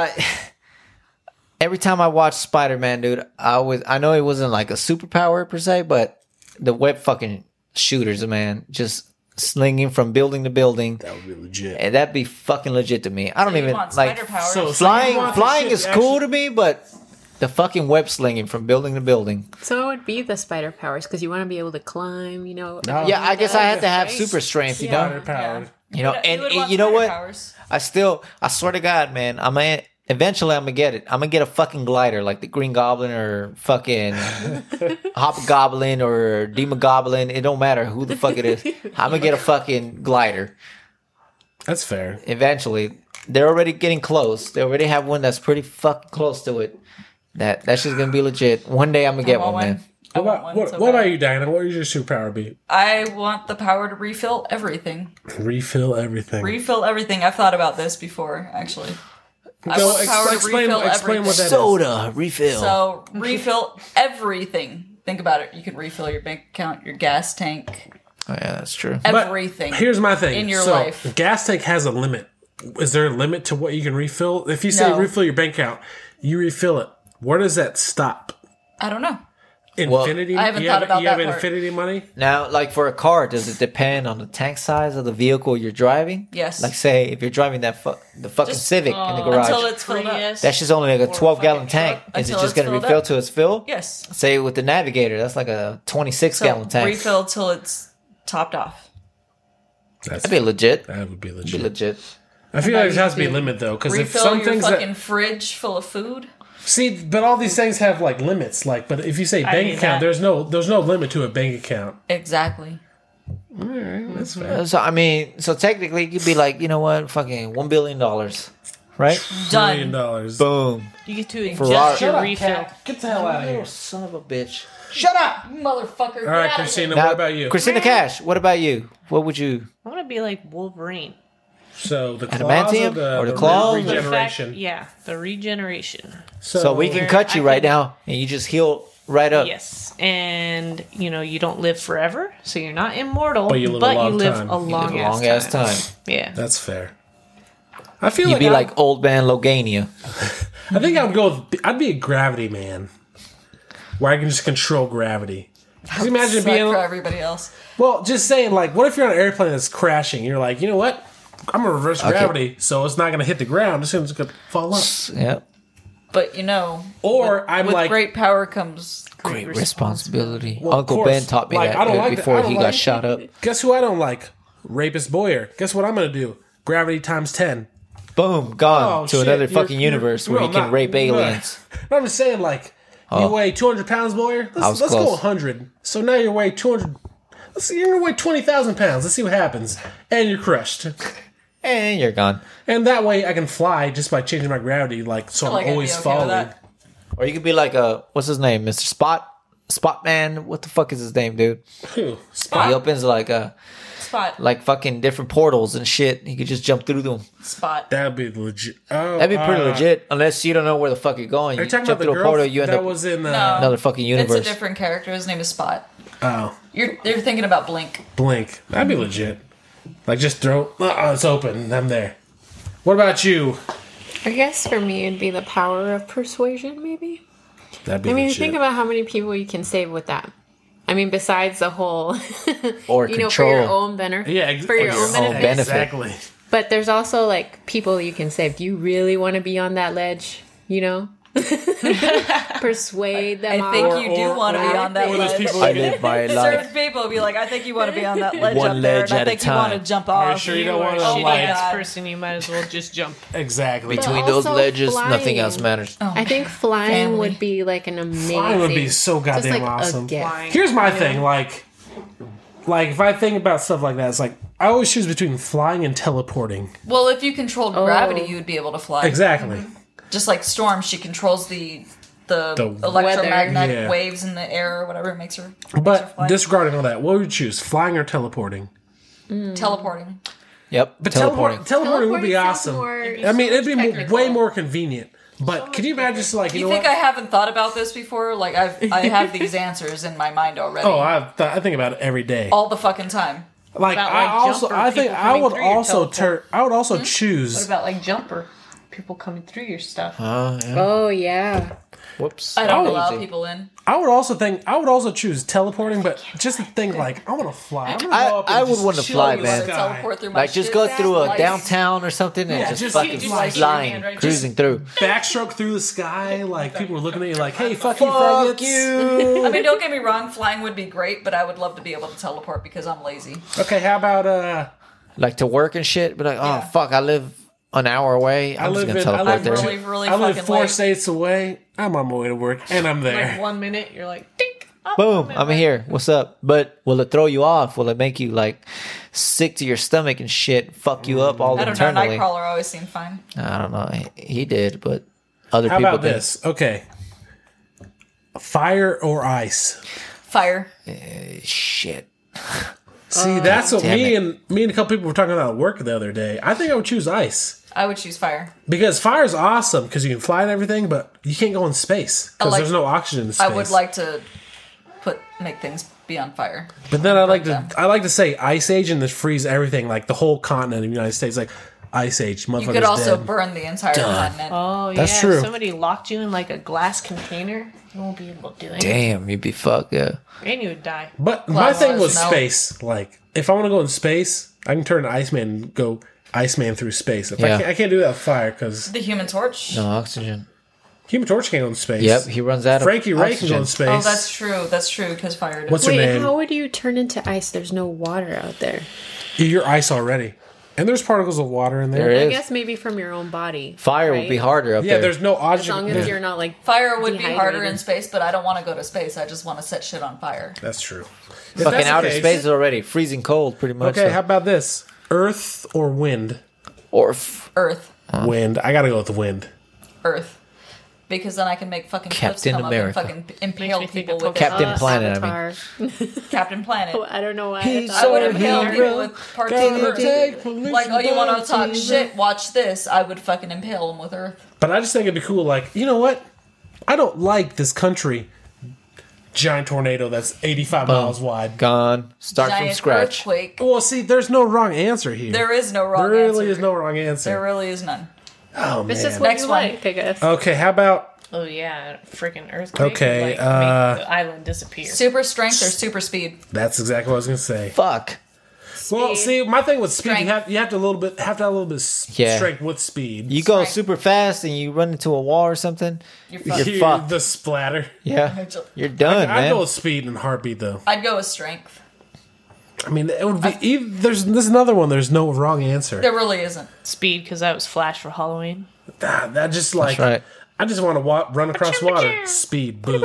Every time I watch Spider-Man, dude, I know it wasn't like a superpower per se, but the web fucking shooters, man, just slinging from building to building, That would be legit. and that'd be fucking legit to me. I don't You even want like spider powers. So- flying. you want the Flying shit is to cool actually- to me, but the fucking web slinging from building to building. So it would be the spider powers because you want to be able to climb. You know. No. Yeah, I guess I had to have Right? super strength, you Spider know. powered. You know, You and would want you know spider what? powers. I swear to God, man, eventually I'm gonna get it. I'm gonna get a fucking glider like the Green Goblin or fucking Hobgoblin or Demogoblin. It don't matter who the fuck it is. I'm gonna get a fucking glider That's fair. eventually. They're already getting close. They already have one that's pretty fucking close to it. That's just gonna be legit. One day I'm gonna get I want one, man. I What want about, one so what bad. about you, Diana? What would your superpower be? I want the power to refill everything. Refill everything. Refill everything. I've thought about this before, actually. I Go, want the power to explain refill what everything. that is. Soda refill. So refill everything. Think about it. You can refill your bank account, your gas tank, Oh, yeah, that's true. But everything. Here's my thing. in your So, life. gas tank has a limit. Is there a limit to what you can refill? If you say No. refill your bank account, you refill it. Where does that stop? I don't know. Infinity? I haven't you thought have, about you have that part. infinity money? Now, like for a car, does it depend on the tank size of the vehicle you're driving? Yes. Like, say, if you're driving the fucking Just, Civic in the garage, Until it's filled up. Prius. that's just only like a Or 12-gallon fucking tank. truck Is it until just it's going to filled refill up. to its fill? Yes. Say with the Navigator, that's like a 26-gallon So tank. refill till it's topped off. That'd be legit. That would be Be legit. legit. I feel like there has to be a limit though, because if Refill some your things fucking that fridge full of food. see, but all these things have like limits. Like, but if you say bank need account, that. there's no limit to a bank account. Exactly. That's fair. So, I mean, so technically, you could be like, you know what? Fucking $1 billion. Right? $1 Done. billion. Boom. You get to Ferrari. adjust your refill. Get the hell out of You here. son of a bitch. Motherfucker. All right, Christina, Now, what about you? Christina Cash, what about you? What would you? I want to be like Wolverine. So the claws Adamantium or the claws? The fact- regeneration. yeah, the regeneration. So we can cut you I right could- now, and you just heal right up. Yes, and you don't live forever, so you're not immortal, But you live a long time. a You long, Live a long ass time. Yeah, That's fair. I feel You'd like be I- like old man Logania. I think I would go with, I'd be a gravity man, where I can just control gravity. Just imagine Suck being for everybody else. well, just saying like, what if you're on an airplane that's crashing? You're like, you know what? I'm gonna reverse gravity, so it's not gonna hit the ground. It's gonna fall up. Yep. But Or I'm with like, great power comes Great responsibility. well, of Uncle course, Ben taught me like, that I don't like before I don't he like- got shot up. Guess who I don't like? Rapist Boyer. Guess what I'm gonna do? Gravity times 10. Boom, gone Oh, to shit, another you're- fucking you're- universe where well, you can not- rape aliens. I'm just saying, like, you Oh. weigh 200 pounds, Boyer. I Let's was go close. 100. So now you weigh 200. Let's see, you're gonna weigh 20,000 pounds. Let's see what happens. And you're crushed. And you're gone. And that way I can fly just by changing my gravity, like, so I feel like I'm I'd be always okay with falling. that. Or you could be like what's his name, Mr. Spot? Spot Man? What the fuck is his name, dude? Whew. He opens like Spot. like fucking different portals and shit. He could just jump through them. Spot. That'd be legit. Oh, That'd be pretty legit, unless you don't know where the fuck you're going. Are You you talking jump about the through a girl portal, you end that up was in No. another fucking It's universe. a different character. His name is Spot. Oh, You're thinking about Blink. Blink. That'd be legit. Like, just throw. It's open. I'm there. What about you? I guess for me, it'd be the power of persuasion, maybe. That'd be I mean, legit. think about how many people you can save with that. I mean, besides the whole, Or for your control. own benefit. yeah, for your own benefit. benefit. Exactly. But there's also like people you can save. Do you really want to be on that ledge? You know, persuade them. I think all. you do want to be on that or those ledge. people I live my life. Certain people will be like, I think you want to be on that ledge One up there, ledge and I at a think you want to time. jump Are you off. sure you don't You are want a to shitty like ass God. person. You might as well just jump. exactly? But Between those also ledges, flying. nothing else matters. Oh, I think flying Family. would be like an amazing. Flying would be so just goddamn like awesome. A gift. Flying. Here's my thing, like if I think about stuff like that, it's like I always choose between flying and teleporting. well, if you controlled gravity, you would be able to fly. Exactly. Just like Storm, she controls the electromagnetic weather. Yeah. waves in the air or whatever makes her. But fly. disregarding all that, what would you choose, flying or teleporting? Teleporting. Yep. But teleporting. teleporting would be sounds awesome. more- I mean, it'd be technical. way more convenient. But can you imagine, just like, you You know think what? I haven't thought about this before? Like I have these answers in my mind already. Oh, I think about it every day. all the fucking time. Like About, I like, also, jumper I think people I coming would through your also teleport. I would also What choose. about like jumper? People coming through your stuff. Yeah. Oh yeah. Whoops. I don't Oh. allow people in. I would also choose teleporting, but just to think like I want to fly. I'm gonna go up and I would just wanna chill fly, in the man. sky. Teleport through my Like just shit. go through a Like, downtown or something and Yeah, just just fucking just like flying, your hand, right? cruising through. Backstroke through the sky, like people are looking at you like, "Hey, fuck you, Fuck faggots." you. I mean, don't get me wrong. Flying would be great, but I would love to be able to teleport because I'm lazy. Okay, how about Like to work and shit, but like, oh Yeah. fuck, I live an hour away. I'm just gonna teleport I'm there. really, really I live fucking 4 late. states away. I'm on my way to work, and I'm there. Like 1 minute, you're like, dink. Oh, Boom, at I'm work. here. What's up? But will it throw you off? Will it make you like sick to your stomach and shit? Fuck you up all I don't know. internally? Nightcrawler always seemed fine. I don't know. He did, but other How people about did. this? Okay, fire or ice? Fire. Shit. See, that's what damn me and a couple people were talking about at work the other day. I think I would choose ice I would choose fire. because fire's awesome because you can fly and everything, but you can't go in space because like- there's no oxygen in space. I would like to make things be on fire. but then I like them. to say ice age and just freeze everything, like the whole continent of the United States, like ice age. Motherfuckers You could also dead. burn the entire continent. Oh, yeah. That's true. If somebody locked you in like a glass container, you won't be able to do anything. Damn, you'd be fucked. Yeah. And you would die. But my Glass thing does was melt. space. Like, if I want to go in space, I can turn to Iceman and go Iceman through space. If Yeah. I can't do that with fire because The Human Torch. No oxygen. Human Torch can't go in space. Yep, he runs out of Frankie Ray can go oxygen. in space. Oh, that's true. That's true because fire. Does. What's her Wait, name? how would you turn into ice? There's no water out there. You're ice already, and there's particles of water in there. There I is. guess maybe from your own body. Fire right? would be harder up Yeah, there. there's no As oxygen. long as you're not like Fire would be harder dehydrated. in space, but I don't want to go to space. I just want to set shit on fire. That's true. If Fucking that's the outer case- space is already freezing cold, pretty much. Okay, so. how about this? Earth or wind? Or Earth. Wind. I gotta go with the wind. Earth. Because then I can make fucking cliffs Captain come America. up and fucking impale Makes me think people of with Captain it. Planet, I mean. Avatar. Captain Planet. I don't know why. He's I would so impale hero. people with parts of Gonna Earth. take pollution Like, oh, you want to talk down to shit? Watch this. I would fucking impale them with Earth. But I just think it'd be cool. Like, you know what? I don't like this country. Giant tornado that's 85 miles wide. Gone. Start from Giant scratch. earthquake. Well, see, there's no wrong answer here. There is no wrong There answer. really is no wrong answer. There really is none. Oh man. It's just what Next you one. like, I guess. Okay, how about Oh, yeah. Freaking earthquake. Okay, Would, like, make the island disappear. Super strength or super speed? that's exactly what I was gonna say. Fuck. Well, see, my thing with speed, Strength. you have to have a little bit Yeah. strength with speed. You go Strength. super fast and you run into a wall or something. You're You're fucked. Here, fucked. the splatter. Yeah. You're done, I'd man. go with speed and heartbeat though. I'd go with strength. I mean, it would be. There's another one. There's no wrong answer. There really isn't. Speed, because that was Flash for Halloween. That just like right. I just want to run across water. Speed. Boom.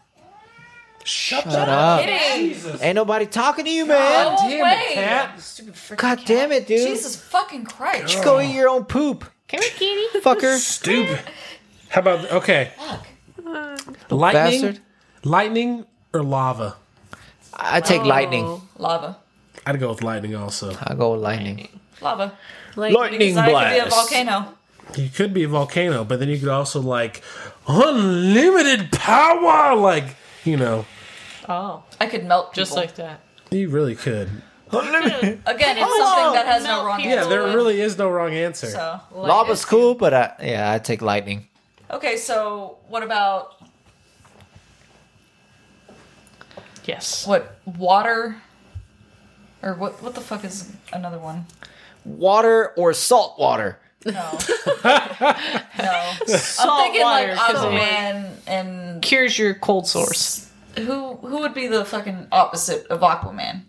Shut up. Kidding. Jesus. Ain't nobody talking to you, man. Oh, Damn way. it, cat. Stupid freaking God damn it, dude. Jesus fucking Christ. Just go eat your own poop, Come here, kitty. fucker. Stupid. How about okay? Lightning. Bastard. Lightning or lava? I take lightning. Lava. I'd go with lightning also. I go with lightning. Lava. Lightning Because I could be a blast. volcano. You could be a volcano, but then you could also like unlimited power. Like, you know, Oh, I could melt people. just like that. you really could. Again, it's something that has no wrong Yeah, Yeah, answer. there really is no wrong answer. So. Lava's cool, but I take lightning. Okay, so what about Yes. what water? Or what the fuck is another one? water or salt water? No. No. I'm thinking water, like 'cause it- Aquaman and Cures your cold sores. who would be the fucking opposite of Aquaman?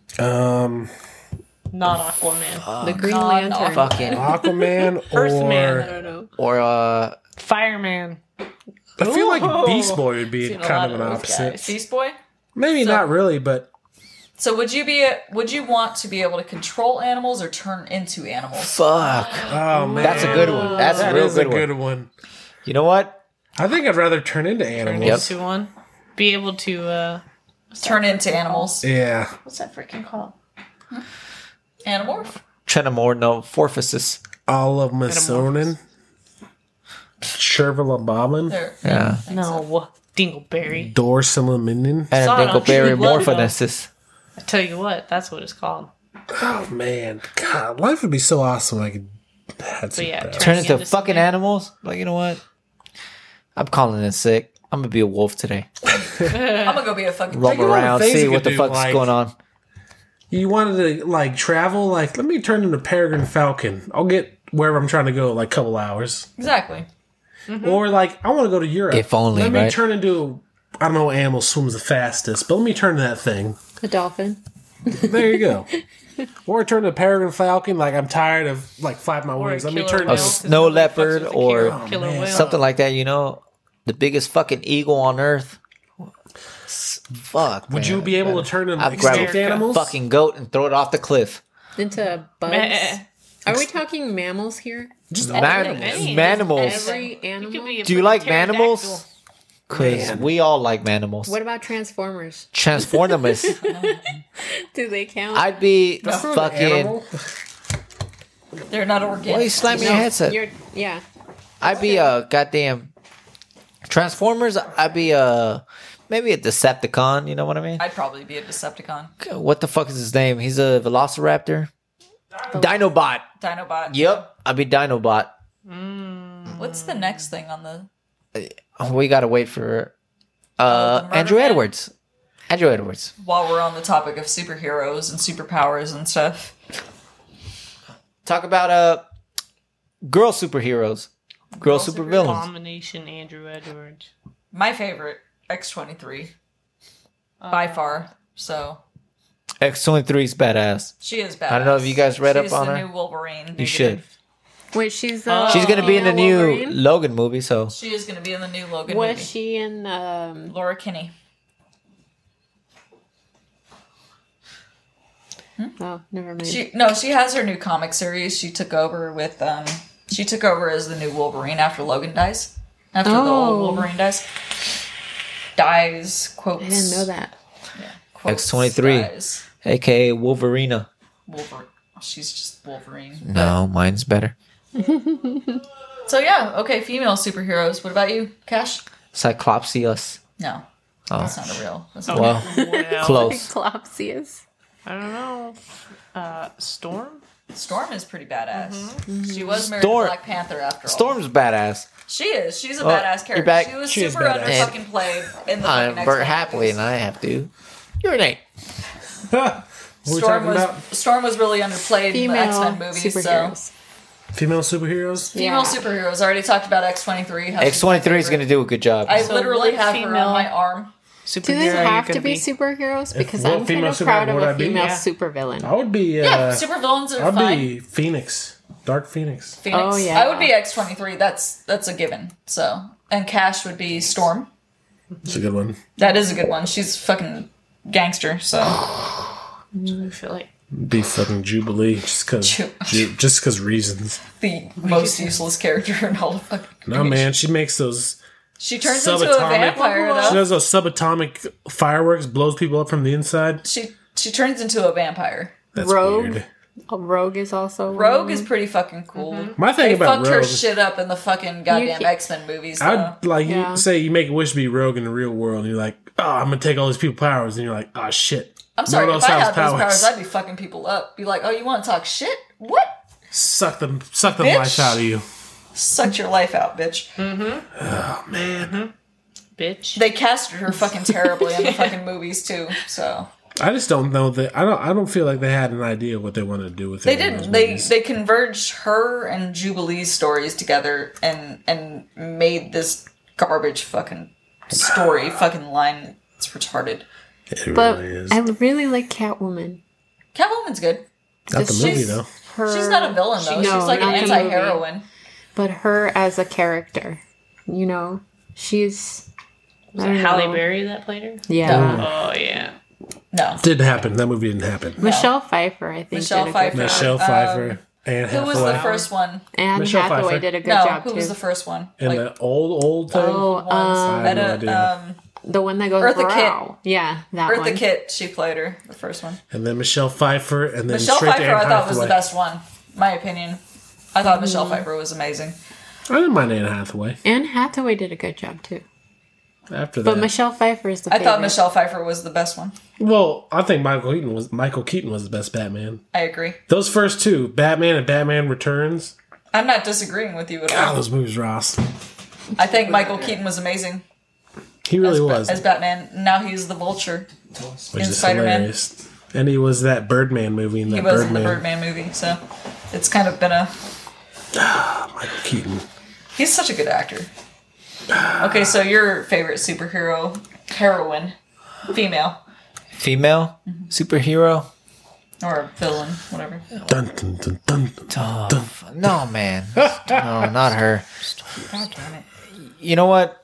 Not Aquaman. The Green God, Lantern. Fucking Aquaman Earthman. or I don't know. or Fireman. I feel like Ooh. Beast Boy would be Seen a kind lot of an of those opposite. guys. Beast Boy? Maybe So- not really, but So would you want to be able to control animals or turn into animals? fuck. oh man, That's a good one. That's a that real is a good good one. one. You know what? I think I'd rather turn into animals. Yep. Into one. Be able to, Turn into animals. Yeah, what's that freaking called? Animorph? Trenomorphosis. Olimasonin, Chervalaboblin, There. Yeah. No. Dingleberry. Dorsalaminin. And Saw it on Dingleberry True Blood, though. morphonesis. I tell you what, that's what it's called. Oh man, God, life would be so awesome. If I could had some yeah, powers. Turn into into fucking something. animals? Like, you know what? I'm calling in sick. I'm gonna be a wolf today. I'm gonna go be a fucking Roam a lot of around, things see you what could the do, fuck's like- going on. You wanted to like travel, like let me turn into Peregrine Falcon. I'll get wherever I'm trying to go, like a couple hours. Exactly. Or like I want to go to Europe. If only, let me right? turn into I don't know what animal swims the fastest, but let me turn to that thing. A dolphin. There you go. Or turn to Peregrine Falcon. Like I'm tired of like flapping my wings. Let me turn A to snow leopard or killer man. whale. something like that. You know, the biggest fucking eagle on earth. Fuck. Would man. you be able to turn into I'd grab extinct a animals? fucking goat and throw it off the cliff? Into bugs. Meh. Are we talking mammals here? Just Anything. Manimals. Every You animal? could be a Do you like freaking manimals? Because Man. we all like manimals. What about Transformers? Transformers. Do they count? I'd be That's not an fucking. animal. They're not organic. Why you slamming your headset? Yeah. I'd be a goddamn Transformers. I'd be a maybe a Decepticon. You know what I mean? I'd probably be a Decepticon. What the fuck is his name? He's a Velociraptor. Dinobot. Dinobot. Yep, I'd be Dinobot. What's the next thing on the... We gotta wait for the Murder Andrew Man? Edwards. Andrew Edwards. While we're on the topic of superheroes and superpowers and stuff. Talk about girl superheroes. Girl supervillains. Abomination Andrew Edwards. My favorite, X-23. By far. So, X-23 is badass. she is badass. I don't know if you guys read She's up on the her. new Wolverine. You should. Wait, she's She's gonna be in the new Wolverine? Logan movie, so She is going to be in the new Logan Was movie. she in Laura Kinney. Oh, never mind. She has her new comic series. She took over with she took over as the new Wolverine after Logan dies. After the old Oh. Wolverine dies. Dies, quotes. I didn't know that. Quotes, X-23. dies. aka Wolverina. Wolverine. She's just Wolverine. No, mine's better. So yeah, okay, female superheroes. What about you, Cash? Cyclopsius. No. Oh. That's not a real. That's not Well, Well, close. Cyclopsius. I don't know. Storm? Storm is pretty badass. She was married Storm- to Black Panther after all. Storm's badass. She is. She's a Oh, badass you're character. back. She was She is super badass. under fucking played in the I'm fucking Bert X-Men Happily, movies. and I have to urinate. What we Storm talking about? was really underplayed in the Female X-Men movies. superheroes. So Female superheroes. female Yeah. superheroes. I already talked about X-23. how she's my X-23 is favorite. going to do a good job. I So literally what have her female- on my arm. Superhero Do they are you have gonna to be superheroes? Because what I'm kind female of proud superhero of would I a be? female Yeah. supervillain. I would be. Yeah, supervillains are I'd fine. be Phoenix. Dark Phoenix. Phoenix. Oh, yeah. I would be X-23. That's a given. So, and Cash would be Storm. It's a good one. That is a good one. She's fucking gangster. So I feel like Be fucking Jubilee just because reasons. the most useless character in all of fucking. No man, she makes those. She turns into a Subatomic- vampire She though. does those subatomic fireworks, blows people up from the inside. She turns into a vampire. That's Rogue. weird. A Rogue is also Rogue is pretty fucking cool. My thing They about fucked her Rogue, shit up in the fucking goddamn can't- X-Men movies. Though. I'd like Yeah. you say you make a wish to be Rogue in the real world, and you're like, oh, I'm gonna take all these people powers, and you're like, oh shit. I'm sorry, No one if I else had has those powers, I'd be fucking people up. Be like, oh, you want to talk shit? What? Suck the Bitch. life out of you. Sucked your life out, bitch. Oh man. bitch. They casted her fucking terribly in the fucking movies too. So I just don't know that. I don't feel like they had an idea what they wanted to do with it. They didn't. They converged her and Jubilee's stories together and made this garbage fucking story fucking line. It's retarded. It But really is. I really like Catwoman. Catwoman's good. Not the Just- movie she's- though. Her, She's not a villain though. No, She's like an not the movie. anti-heroine. But her as a character, you know, she's. Was I it don't Halle know. Berry that played her? Yeah. Oh yeah. No. Didn't happen. That movie didn't happen. Michelle Pfeiffer, I think. Michelle did a Pfeiffer. Good job. Michelle Pfeiffer, Anne Who was the Hathaway, first one? Anne Michelle Hathaway Pfeiffer. did a good No, job who too. was the first one? and the old thing. Oh, I have no idea. Meta, the one that goes Eartha Wow. Yeah, that Eartha one. Kitt, she played her, the first one. And then Michelle Pfeiffer, and then Michelle straight Pfeiffer, to Anne I thought was the Hathaway. best one. My opinion. I thought Michelle Pfeiffer was amazing. I didn't mind Anne Hathaway. Anne Hathaway did a good job too. After that, But Michelle Pfeiffer is the I favorite. thought Michelle Pfeiffer was the best one. well, I think Michael Keaton was the best Batman. I agree. Those first two, Batman and Batman Returns. I'm not disagreeing with you at God, all. those movies were awesome. I think Michael Keaton was amazing He really was, as Batman. Now he's the Vulture. which in is Spider-Man. hilarious. And he was that Birdman movie. In that He was Birdman. in the Birdman movie, so it's kind of been a. Michael Keaton. He's such a good actor. Okay, so your favorite superhero heroine, female Female superhero. or villain, whatever. Dun, dun, dun, dun, dun. Oh, no, man. No, not her. God damn it! You know what?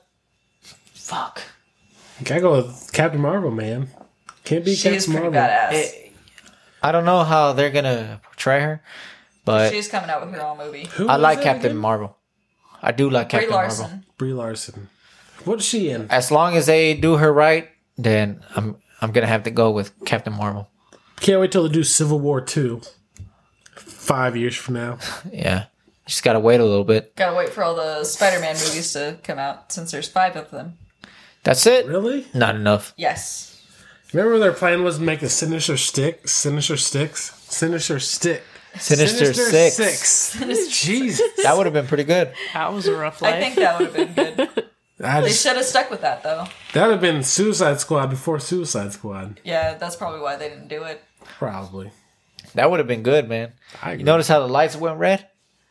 Fuck. Gotta go with Captain Marvel, man. Can't be She is Captain pretty Marvel. badass. I don't know how they're gonna portray her, but She's coming out with her own movie. Who I was like that Captain again? Marvel. I do like Brie Captain Larson. Marvel. Brie Larson. What's she in? As long as they do her right, then I'm gonna have to go with Captain Marvel. Can't wait till they do Civil War 2. 5 years from now. Yeah, just gotta wait a little bit. Gotta wait for all the Spider-Man movies to come out since there's 5 of them. That's it. Really? Not enough. Yes. Remember their plan was to make the Sinister Stick? Sinister Sticks? Sinister Stick. Sinister Six. Jesus. That would have been pretty good. That was a rough life. I think that would have been good. That They should have stuck with that though. would have been Suicide Squad before Suicide Squad. Yeah, that's probably why they didn't do it. Probably. That would have been good, man. I agree. You notice how the lights went red?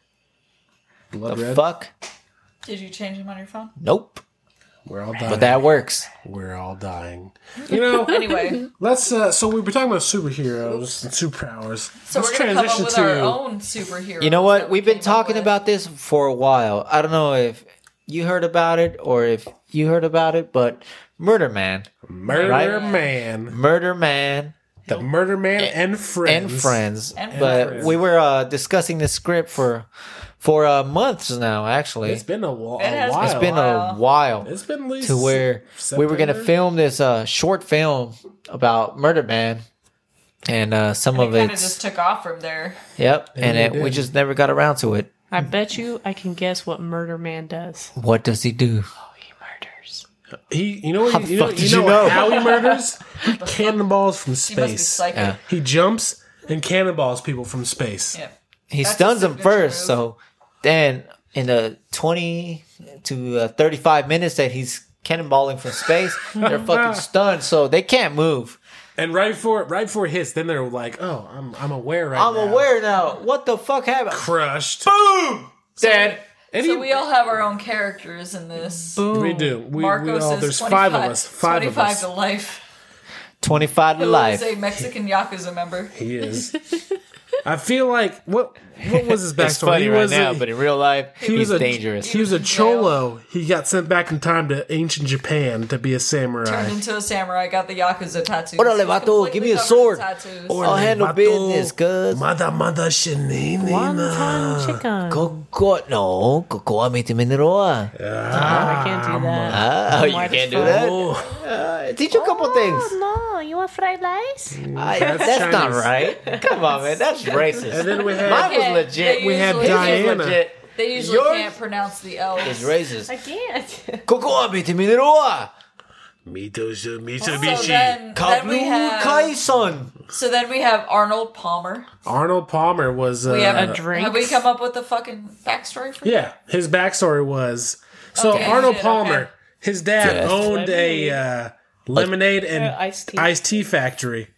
Blood The red. fuck? Did you change them on your phone? Nope. We're all dying. But that works. We're all dying. You know, Anyway, let's, so we were talking about superheroes and superpowers. so let's we're gonna come up with our own superhero. You know what? We've been talking about this for a while. I don't know if you heard about it or if you heard about it, but Murder Man. Murder Right? Man. Murder Man The Murder Man and Friends. and Friends. And But Friends. we were discussing the script for months now, actually. It's been a while. It has It's been a Wow. while. It's been at least To where we were going to September? film this short film about Murder Man. And some It of kind of it's... just took off from there. Yep. And it we did. just never got around to it. I bet you I can guess what Murder Man does. What does he do? He murders. You know, How what, the you know, fuck you did know, you know? how he murders? He cannonballs from He must be space. psycho. Yeah. He jumps and cannonballs people from space. Yeah. He That's stuns a them signature first, move. so then in the 20 to 35 minutes that he's cannonballing from space, they're fucking stunned, so they can't move. And right before it hits, then they're like, "Oh, I'm aware right now. I'm aware now. What the fuck happened? Crushed. Boom! Dead. And So he- we all have our own characters in this. we do. We Marcos all, is there's 25, 5 of us. 5 of 25 us. to life. 25 to Who life. is a Mexican Yakuza member. He is. I feel like what was his backstory? It's funny he right was now, a, but in real life, he he's was a, dangerous. He was a in jail. cholo. He got sent back in time to ancient Japan to be a samurai. Turned into a samurai, got the Yakuza tattoos. Orale, He's vato, completely give me a covered in sword. tattoos. I'll handle business, cuz. Mother shenanigans. One-time chicken. Koko, no. Koko wa mitimineroa. I can't do that. Oh, you White can't as do fuck. that? Teach you a couple things. No, you want fried rice? That's not Chinese. right. Come on, man. That's racist. And then we had Mine was Yeah, legit. they We had usually- Diana. Legit. They usually Yours can't pronounce the L's. It's racist. I can't. Koko wa mitimineroa. Mitsubishi. So then we Kablu have. Kai-san. So then we have Arnold Palmer. Arnold Palmer was. We have A drink. Have we come up with the fucking backstory for Yeah, his backstory was so Okay, Arnold shit, Palmer. okay. His dad Death. owned a lemonade and iced tea. iced tea factory,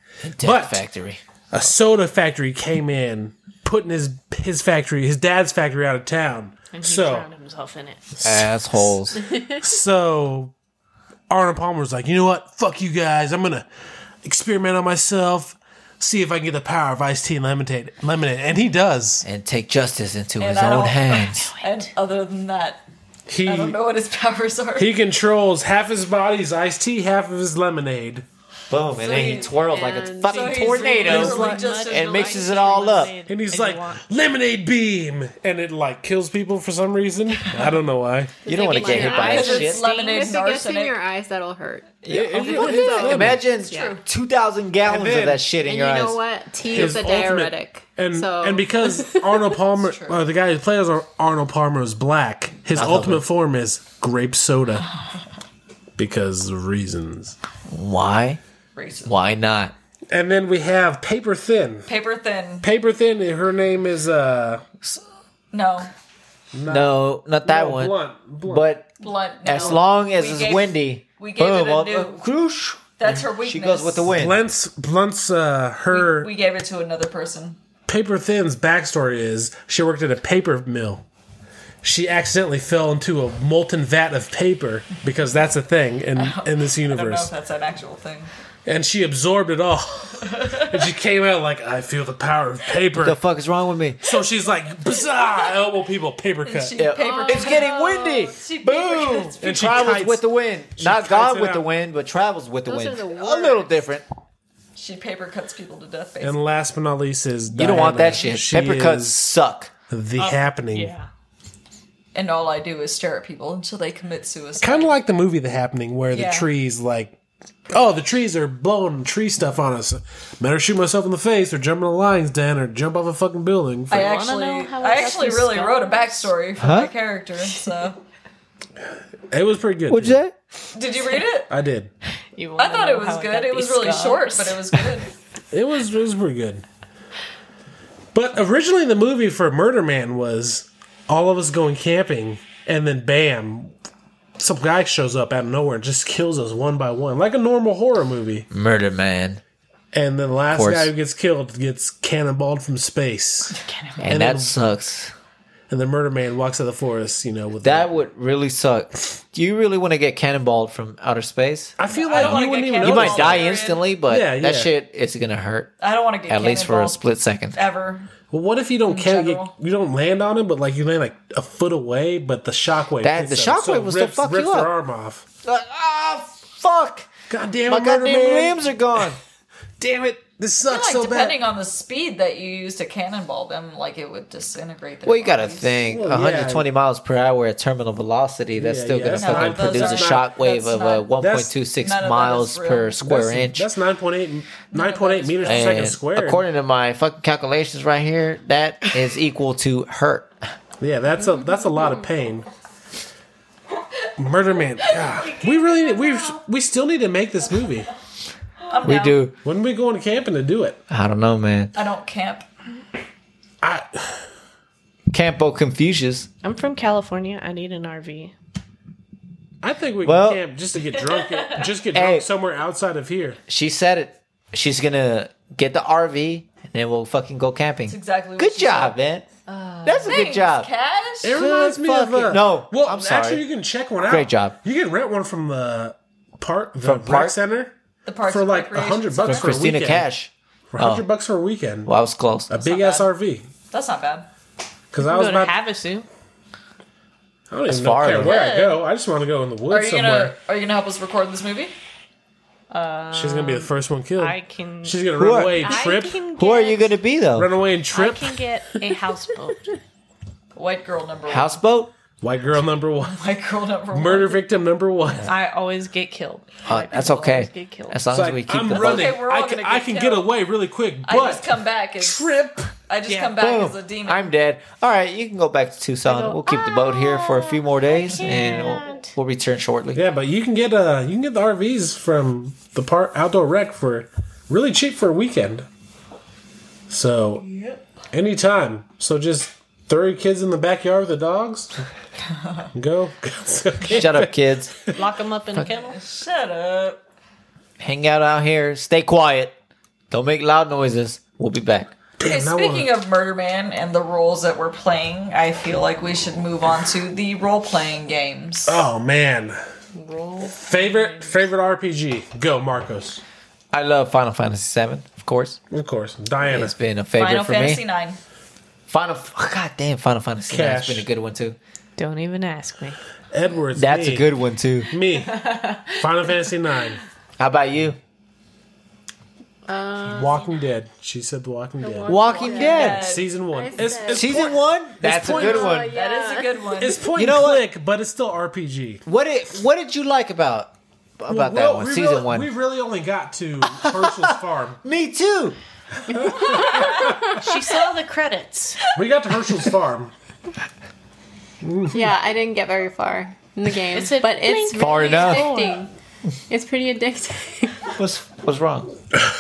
Death Factory. A soda factory came in, putting his dad's factory out of town. And he drowned himself in it. Assholes. So Arnold Palmer was like, you know what? Fuck you guys. I'm gonna experiment on myself, see if I can get the power of iced tea and lemonade. And he does. And take justice into And his I own don't- hands. And other than that, He I don't know what his powers are. he controls half his body's iced tea, half of his lemonade. Boom. And then he he- twirls like a and- fucking So he's tornado. literally just and a mixes it all up. And he's like, lemonade beam, and it like kills people for some reason. I don't know why. You don't want to get hit by that Because shit. it's lemonade If and it gets in arsenic. your eyes, that'll hurt. Imagine 2,000 gallons And then- of that shit in And your you eyes. know what? Tea His is a ultimate- diuretic. And because Arnold Palmer, the guy who plays Arnold Palmer is black, his ultimate form is grape soda. Because of reasons. Why? Racist. Why not? And then we have Paper Thin. Paper thin. Paper Thin, her name is No. No, not that one. Blunt. But Blunt. No. as long as We it's gave- windy, we gave it a boom, new- whoosh, That's her weakness. she goes with the wind. Blunt's her We gave it to another person. Paper Thin's backstory is she worked at a paper mill. She accidentally fell into a molten vat of paper because that's a thing in this I don't know if universe. that's an actual thing. And she absorbed it all. And she came out like, I feel the power of paper. What the fuck is wrong with me? So she's like, bizarre, elbow people, paper cut. She Yeah. paper It's getting windy. She Boom. paper And she Travels kites- with the wind. Not kites gone it with the out. wind, but travels with the Those wind. are the A little words. different. She paper cuts people to death, basically. And last but not least is You don't want Diana. that shit. She Pepper cuts is suck. The happening. Yeah. And all I do is stare at people until they commit suicide. Kind of like the movie The Happening, where the Yeah. trees like, oh, the trees are blowing tree stuff on us. Better shoot myself in the face, or jump in the lines, Dan, or jump off a fucking building. I know actually, how I it actually got really these wrote a scars? backstory for my character. So, It was pretty good. What'd you say? did you read it? I did. You I wanna thought know it was how I good. got It was these really short, scars? but it was good. It was pretty good. But originally, the movie for Murder Man was all of us going camping, and then bam, some guy shows up out of nowhere and just kills us one by one, like a normal horror movie. Murder Man. And then the last course. guy who gets killed gets cannonballed from space. And that sucks. And the Murder Man walks out of the forest, with That would really suck. Do you really want to get cannonballed from outer space? I feel I like don't wanna you wouldn't get even You notice. might die Period. instantly, but Yeah, that yeah. shit is gonna hurt. I don't want to get At least for a cannonballed split second. ever. Well, what if you don't general. you don't land on him, but like you land like a foot away, but the shockwave. The hits him, shockwave will still rips, fuck rips you their up. arm off. Fuck! God damn My it, Murder goddamn Man! limbs are gone. Damn it, this I feel sucks like so bad. depending on the speed that you use to cannonball them, like it would disintegrate them. Well, you gotta think, Well, yeah. 120 miles per hour at terminal velocity. That's Yeah, still yeah, gonna that's fucking not- those produce a are not- shockwave that's of not- 1.26 none of that miles is real. per square inch. That's 9.8 meters per And second squared. according to my fucking calculations right here, that is equal to hurt. Yeah, that's a lot of pain. Murder Man. God, we still need to make this movie. I'm We down. do. When are we going camping to do it? I don't know, man. I don't camp. Campo Confucius. I'm from California. I need an RV. I think we Well- can camp just to get drunk. Just get Hey. drunk somewhere outside of here. She said it. She's gonna get the RV and then we'll fucking go camping. That's exactly what Good she job, said. man. That's a good Thanks, job. Cash. It reminds me of fucking- No, Well, I'm sorry. actually, you can check one out. Great job. You can rent one from the From rec Park? center The Parks for and like Recreation $100 Center. for a Christina weekend. Cash. For $100 for a weekend. Well, I was close. A big not ass bad. RV. That's not bad. Because I was Go to about. Havasu. I don't even far, care though. where I go. I just want to go in the Are woods you somewhere. gonna help us record this movie? She's gonna be the first one killed. I can. She's gonna Who run are- away and I trip. can Who are get- you gonna be though? Run away and I trip. can get a houseboat. White girl number one. Houseboat? White girl number one. White girl number one. Murder victim number one. I always get killed. That's okay. always get killed. As long It's as we like, keep I'm the boat. running. Okay, we're all I can, gonna I get can get killed. away really quick, I but just come back as trip. I just Yeah. come back as a Boom. demon. I'm dead. All right, you can go back to Tucson. go, We'll keep the boat here for a few more days, and can't. we'll return shortly. Yeah, but you can get the RVs from the outdoor rec for really cheap for a weekend. So anytime. So just throw your kids in the backyard with the dogs. Go. Shut up, kids. Lock them up in a kennel. Shut up. Hang out here. Stay quiet. Don't make loud noises. We'll be back. Okay, speaking of Murder Man and the roles that we're playing, I feel like we should move on to the role-playing games. Oh man. Favorite RPG. Go, Marcos. I love Final Fantasy VII, of course. Of course. Diana. It's been a favorite Final for Fantasy me. IX. Final Fantasy IX has Cash. been a good one too. Don't even ask me. Edwards. That's me. a good one too. Me. Final Fantasy IX. How about you? Walking Dead. She said The Walking Dead. Walking Dead. Season 1. I It's said- Season point- 1? That's a point- good one. That is a good one. It's point You know what? click, but it's still RPG. What did you like about that one? we Season really, 1. We really only got to Herschel's farm. Me too. She saw the credits. We got to Herschel's farm. Yeah, I didn't get very far in the game, It's a but it's blink. Far really enough. addicting. It's pretty addicting. What's wrong?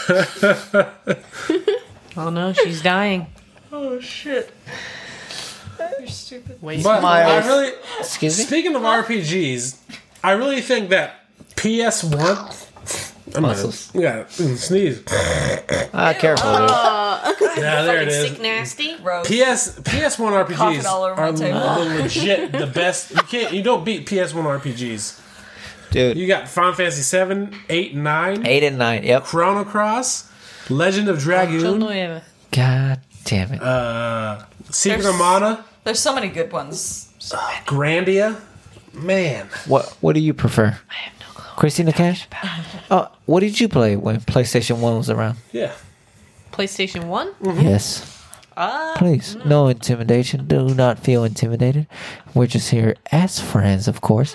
Oh no, she's dying. Oh, shit. You're stupid. Wait, But Miles. I really, Excuse me? speaking of RPGs, I really think that PS1. I'm Muscles. gonna sneeze. Careful, dude. Yeah, there it sick is. nasty. Gross. PS1 RPGs Coughing all over my are table. legit the best. You don't beat PS1 RPGs. Dude. You got Final Fantasy 7, 8, 9, 8 and 9. Yep. Chrono Cross, Legend of Dragoon, God damn it. Secret There's- of Mana, There's so many good ones. Grandia. Man, What do you prefer? I have no clue. Christina Cash? What did you play when PlayStation 1 was around? yeah. PlayStation 1? Yes. Please, no intimidation. Do not feel intimidated. We're just here as friends, of course.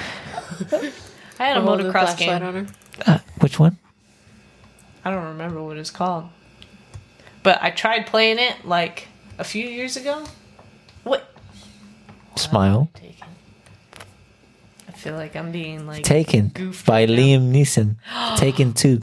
I had a Hold the motocross flashlight game. on her. Which one? I don't remember what it's called. But I tried playing it like a few years ago. What? Smile. Taken. I feel like I'm being like Taken goofed by out. Liam Neeson. Taken 2.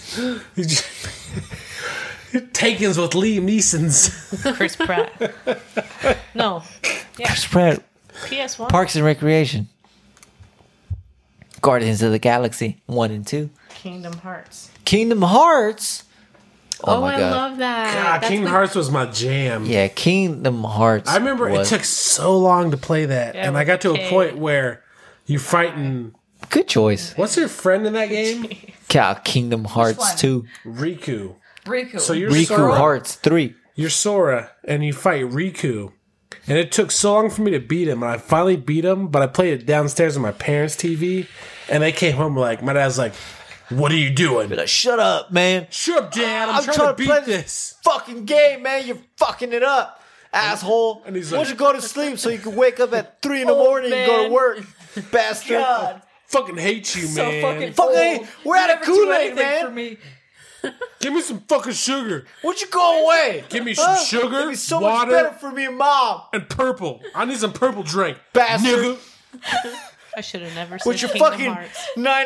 Taken's with Liam Neeson's. Chris Pratt. No. Yeah, Chris Pratt. PS1. Parks and Recreation. Guardians of the Galaxy 1 and 2. Kingdom Hearts. Kingdom Hearts. Oh, my I god. love that. God, That's Kingdom when- Hearts was my jam. Yeah, Kingdom Hearts. I remember was it took so long to play that, Yeah, and I got to a okay. point where you fighting. good choice. What's your friend in that game? Kingdom Hearts one? 2. Riku. Riku. So you're Riku Sora. Hearts 3. You're Sora, and you fight Riku. And it took so long for me to beat him, and I finally beat him, but I played it downstairs on my parents' TV, and they came home like, my dad's like, "What are you doing?" Like, shut up, man. Shut up, Dad. I'm, I'm trying, trying to to beat play this. Fucking game, man. You're fucking it up, asshole. And he's Why like- don't you go to sleep so you can wake up at 3 in the morning and go to man. work, bastard. God. Fucking hate you, So man. fucking Fucking, old. we're out of Never do Kool-Aid, anything man. For me. Give me some fucking sugar. Why don't you go away? Give me some sugar, It'd be so water, much better for me and mom. and purple. I need some purple drink. Bastard. Nigga. I should have never said With your Kingdom fucking Hearts.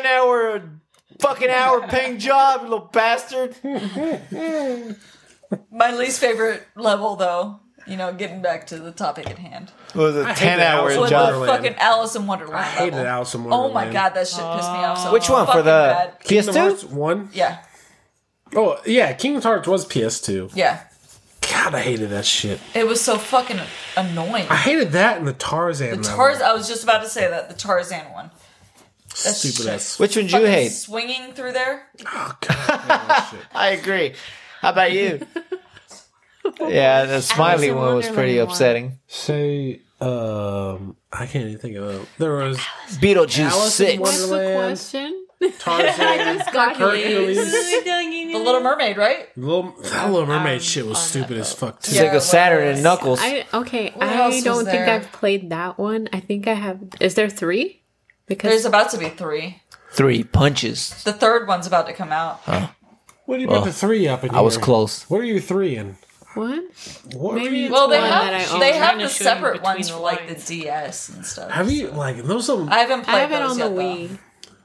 9-hour paying job, you little bastard. My least favorite level, though, getting back to the topic at hand, What was a I hate the 10-hour Alice was in job? the Wonderland. fucking Alice in Wonderland I hated level. Alice in Oh Wonderland. my god, that shit pissed me off so Which one, for fucking the bad. Kingdom Hearts PS2? 1? Yeah, Oh, yeah, Kingdom Hearts was PS2. yeah. God, I hated that shit. It was so fucking annoying. I hated that and the Tarzan. The level. I was just about to say that, the Tarzan one. That Stupid shit. ass. Which one did you Fucking hate? swinging through there. Oh, God. that shit. I agree. How about you? Yeah, the smiley in one was pretty Wonderland one. upsetting. Say, I can't even think of it. There was Beetlejuice Alice in 6. What's the Wonderland. question? Tarzan, Hercules. Hercules. The Little Mermaid, right? That Little Mermaid shit was stupid as fuck, too. Sega Yeah, Saturn it and was. Knuckles. I else was don't think there? I've played that one. I think I have. Is there 3? Because There's about to be 3. 3 punches. The third one's about to come out. What do you put the 3 up in here? I was close. What are you 3 in? what? What Maybe are you? it's Well, they one that I have own. they I'm have trying the to show you separate between ones the for like the lines. DS and stuff. Have you, like, those some... I haven't I played have it those on the yet, though. Wii.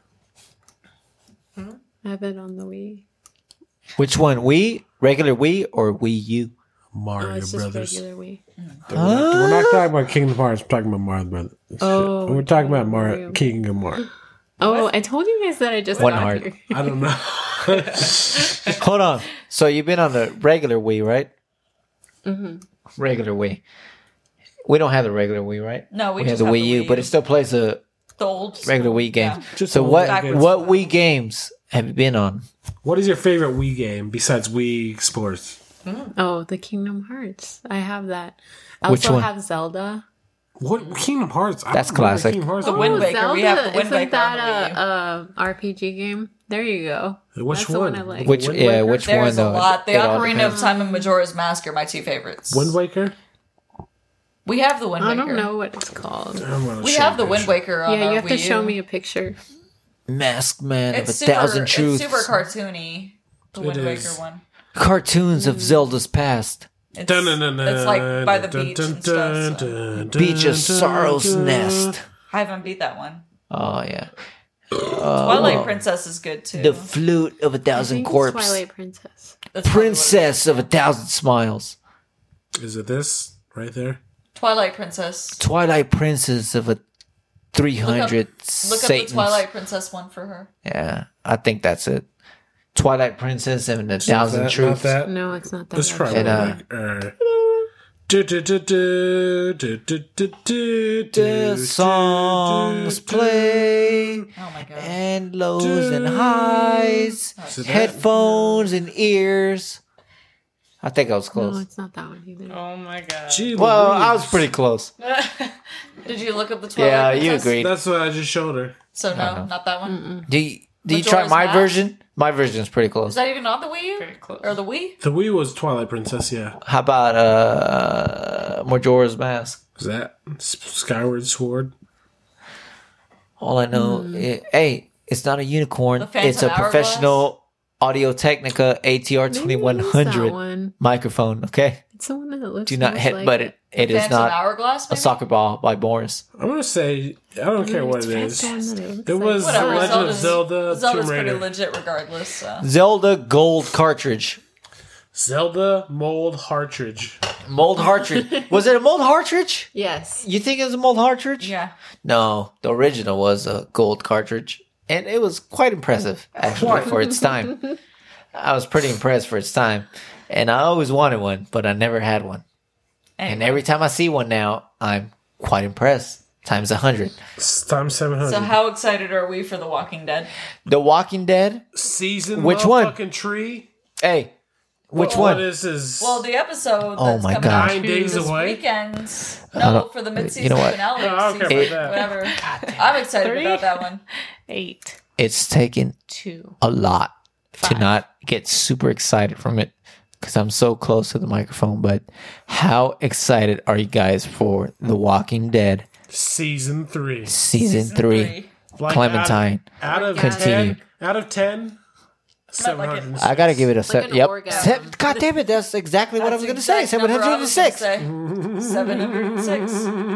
I have it on the Wii. Which one? Wii? Regular Wii or Wii U? Oh, Mario it's just Brothers. regular Wii. We're not talking about Kingdom Hearts. We're talking about Mario Brothers. Oh, We're talking about Mario. Kingdom Hearts. Oh, I told you guys that I just One got heart. here. I don't know. Hold on. So you've been on the regular Wii, right? Regular Wii. We don't have the regular Wii, right? No, we have just the have Wii the U, Wii but U. it still plays the The old regular Wii game. Yeah. Just So old what backwards. Wii games have you been on? What is your favorite Wii game besides Wii Sports? Oh, the Kingdom Hearts. I have that. I Which also one? have Zelda. What Kingdom Hearts? I That's don't remember classic. Kingdom Hearts. The Wind Waker. We have the Wind Isn't Waker that on the Wii U. a RPG game? There you go. Which That's the one? one I like. Which Wind yeah, Waker? which one There's a though? lot. The It all Ocarina depends. of Time and Majora's Mask are my two favorites. Wind Waker? We have the Wind I Waker. don't know what it's called. I'm gonna We show have the you a Wind picture. Waker on Yeah, our you have to Wii show U. me a picture. Masked Man of It's a super, Thousand Truths. It's super cartoony. The Wind Waker is. one. Cartoons of Zelda's past. It's like by the beach and stuff. So. Beach of Sorrow's Nest. I haven't beat that one. Oh yeah. Twilight Princess is good too. The Flute of a I Thousand think it's Corpse. Twilight Princess. That's probably what it Princess of a Thousand Smiles. Is it this right there? is. Twilight Princess. Twilight Princess of a 300 Look up Satans. the Twilight Princess one for her. Yeah, I think that's it. Twilight Princess and a Thousand Not Truths. that. No, it's not that. It's one. probably And, The songs play Oh my god. and lows and highs, Is it that? headphones and ears. I think I was No, close. it's not that one either. Oh my god. Gee Well, Louise. I was pretty close. Did you look up the Twilight Yeah, Princess? you agreed. That's what I just showed her. So no, not that one. Do you try Majora's my Mask? version? My version is pretty Is close. that even on the Wii U? Very close. Or the Wii? The Wii was Twilight Princess, yeah. How about Majora's Mask? Is that Skyward Sword? All I know, hey, it's not a unicorn. The Phantom It's a professional Audio Technica ATR Maybe it is 2100 that one. microphone. Okay, It's the one that looks. do not most headbutt like it. It is Phantom not Hourglass, a maybe? soccer ball by Boris. I'm gonna say I don't care what it It's is. the one that it looks It was like. Whatever. Legend of Zelda Zelda's Tomb pretty Raider. legit regardless. So. Zelda Gold cartridge, Zelda mold cartridge. mold cartridge. Was it a mold cartridge? Yes. You think it was a mold cartridge? Yeah. No, the original was a gold cartridge, and it was quite impressive actually for its time. I was pretty impressed for its time, and I always wanted one, but I never had one. And every time I see one now, I'm quite impressed. Times 100. It's times 700. So how excited are we for The Walking Dead? The Walking Dead. Season Which one? motherfucking tree. Hey, which What one? is Well, the episode Oh that's my coming God. out 9 days this away? weekend. No, for the mid-season you know what? finale. Oh, I don't care season, about whatever. I'm excited 30? about that one. 8, It's taken 2. a lot to 5. not get super excited from it because I'm so close to the microphone. But how excited are you guys for The Walking Dead season 3? season 3? Like, Clementine. Out of Continue. 10. Out of 10. Not like 700. I gotta give it a set. an Yep. orgasm. God damn it, that's exactly what I was gonna say. 706. 706.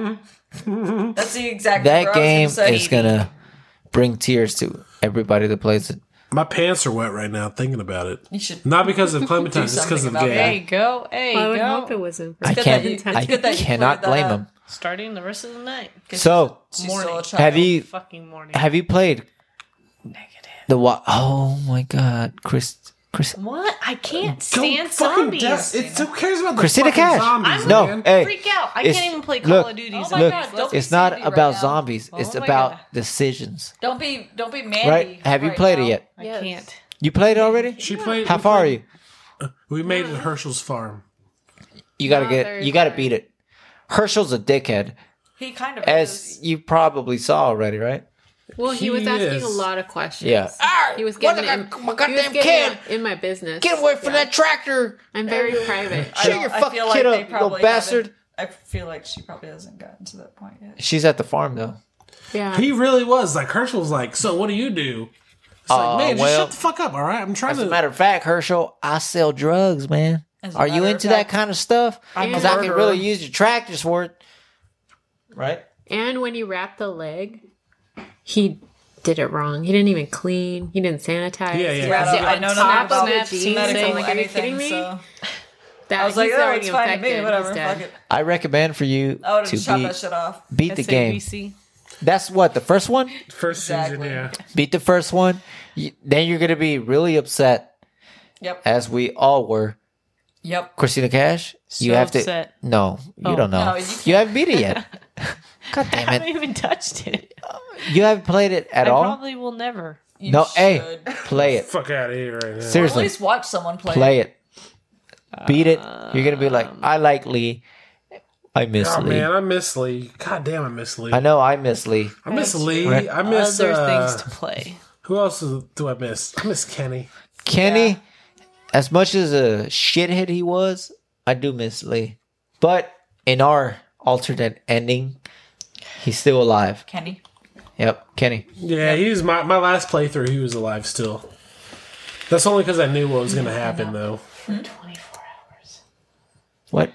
That's the exact That number game I was gonna say. is gonna bring tears to everybody that plays it. My pants are wet right now thinking about it. You should. Not because of Clementine, just because of the something about Hey, game. go. Hey, I would go. hope it wasn't. I good can't. that you- I it's good that you cannot cleared that blame up. them. Starting the rest of the night. So, She's still a child. have you Fucking morning. have you played Negative. the what? Oh my God, Chris. What? I can't Don't stand fucking zombies. it's who cares about the Christina fucking Cash. zombies, I'm No, man? hey, Freak out. I it's- can't even play Call look, of Duty. Oh my zombies. God, don't be It's not Sandy right about now. zombies. It's Oh my about God. decisions. Don't be Mandy. Right? Have you right played now. it yet? I Yes. can't. You played it already? She played. How far are you? We made it at Herschel's farm. You gotta Not get. very You gotta far. beat it. Herschel's a dickhead, He kind of as is. you probably saw already, right? Well, he He was asking is. a lot of questions. Yeah. He was What getting the in, god- my he was goddamn getting kid! in my business. Get away from that tractor! I'm very private. I Shut don't- your I fucking feel like kid they up, you little probably bastard! haven't- I feel like she probably hasn't gotten to that point yet. She's at the farm though. Yeah. He really was like Herschel's like. So what do you do? It's like, man, just well, shut the fuck up, all right? I'm trying As to. a matter of fact, Herschel, I sell drugs, man. As a Are you matter of into that fact, kind of stuff? I'm a Because I can murderer. really use your tractors for it. Right? And when he wrapped the leg, he did it wrong. He didn't even clean. He didn't sanitize. Yeah, yeah. He Yeah, wrapped it I on know top nothing of about the jeans. medical Saying, or like, are you kidding anything, me? so That, I was like, he's oh, already it's fine to me, infected. whatever, He's fuck dead. it. I recommend for you I would to have shot that shit off. beat the game. SABC. That's what, the first one? First Exactly. season, yeah. Beat the first one. Then you're going to be really upset, Yep. as we all were. Yep. Christina Cash, you So have upset. to. No, you don't know. No, you you haven't beat it yet. God I damn haven't it. even touched it. You haven't played it at I all? probably will never. You No, should. hey, play it. Fuck out of here right now. Or at Seriously, least watch someone play. play it. Beat it. You're going to be like, I like Lee. I miss Oh Lee. man, I miss Lee. God damn, I miss Lee. I know I miss Lee. I miss That's Lee. right. I miss Other things to play. who else do I miss? I miss Kenny. Kenny, Yeah. as much as a shithead he was, I do miss Lee. But in our alternate ending, he's still alive. Kenny. Yep, Kenny. Yeah, he was my last playthrough. He was alive still. That's only because I knew what was going to happen, though. 24 hours. What?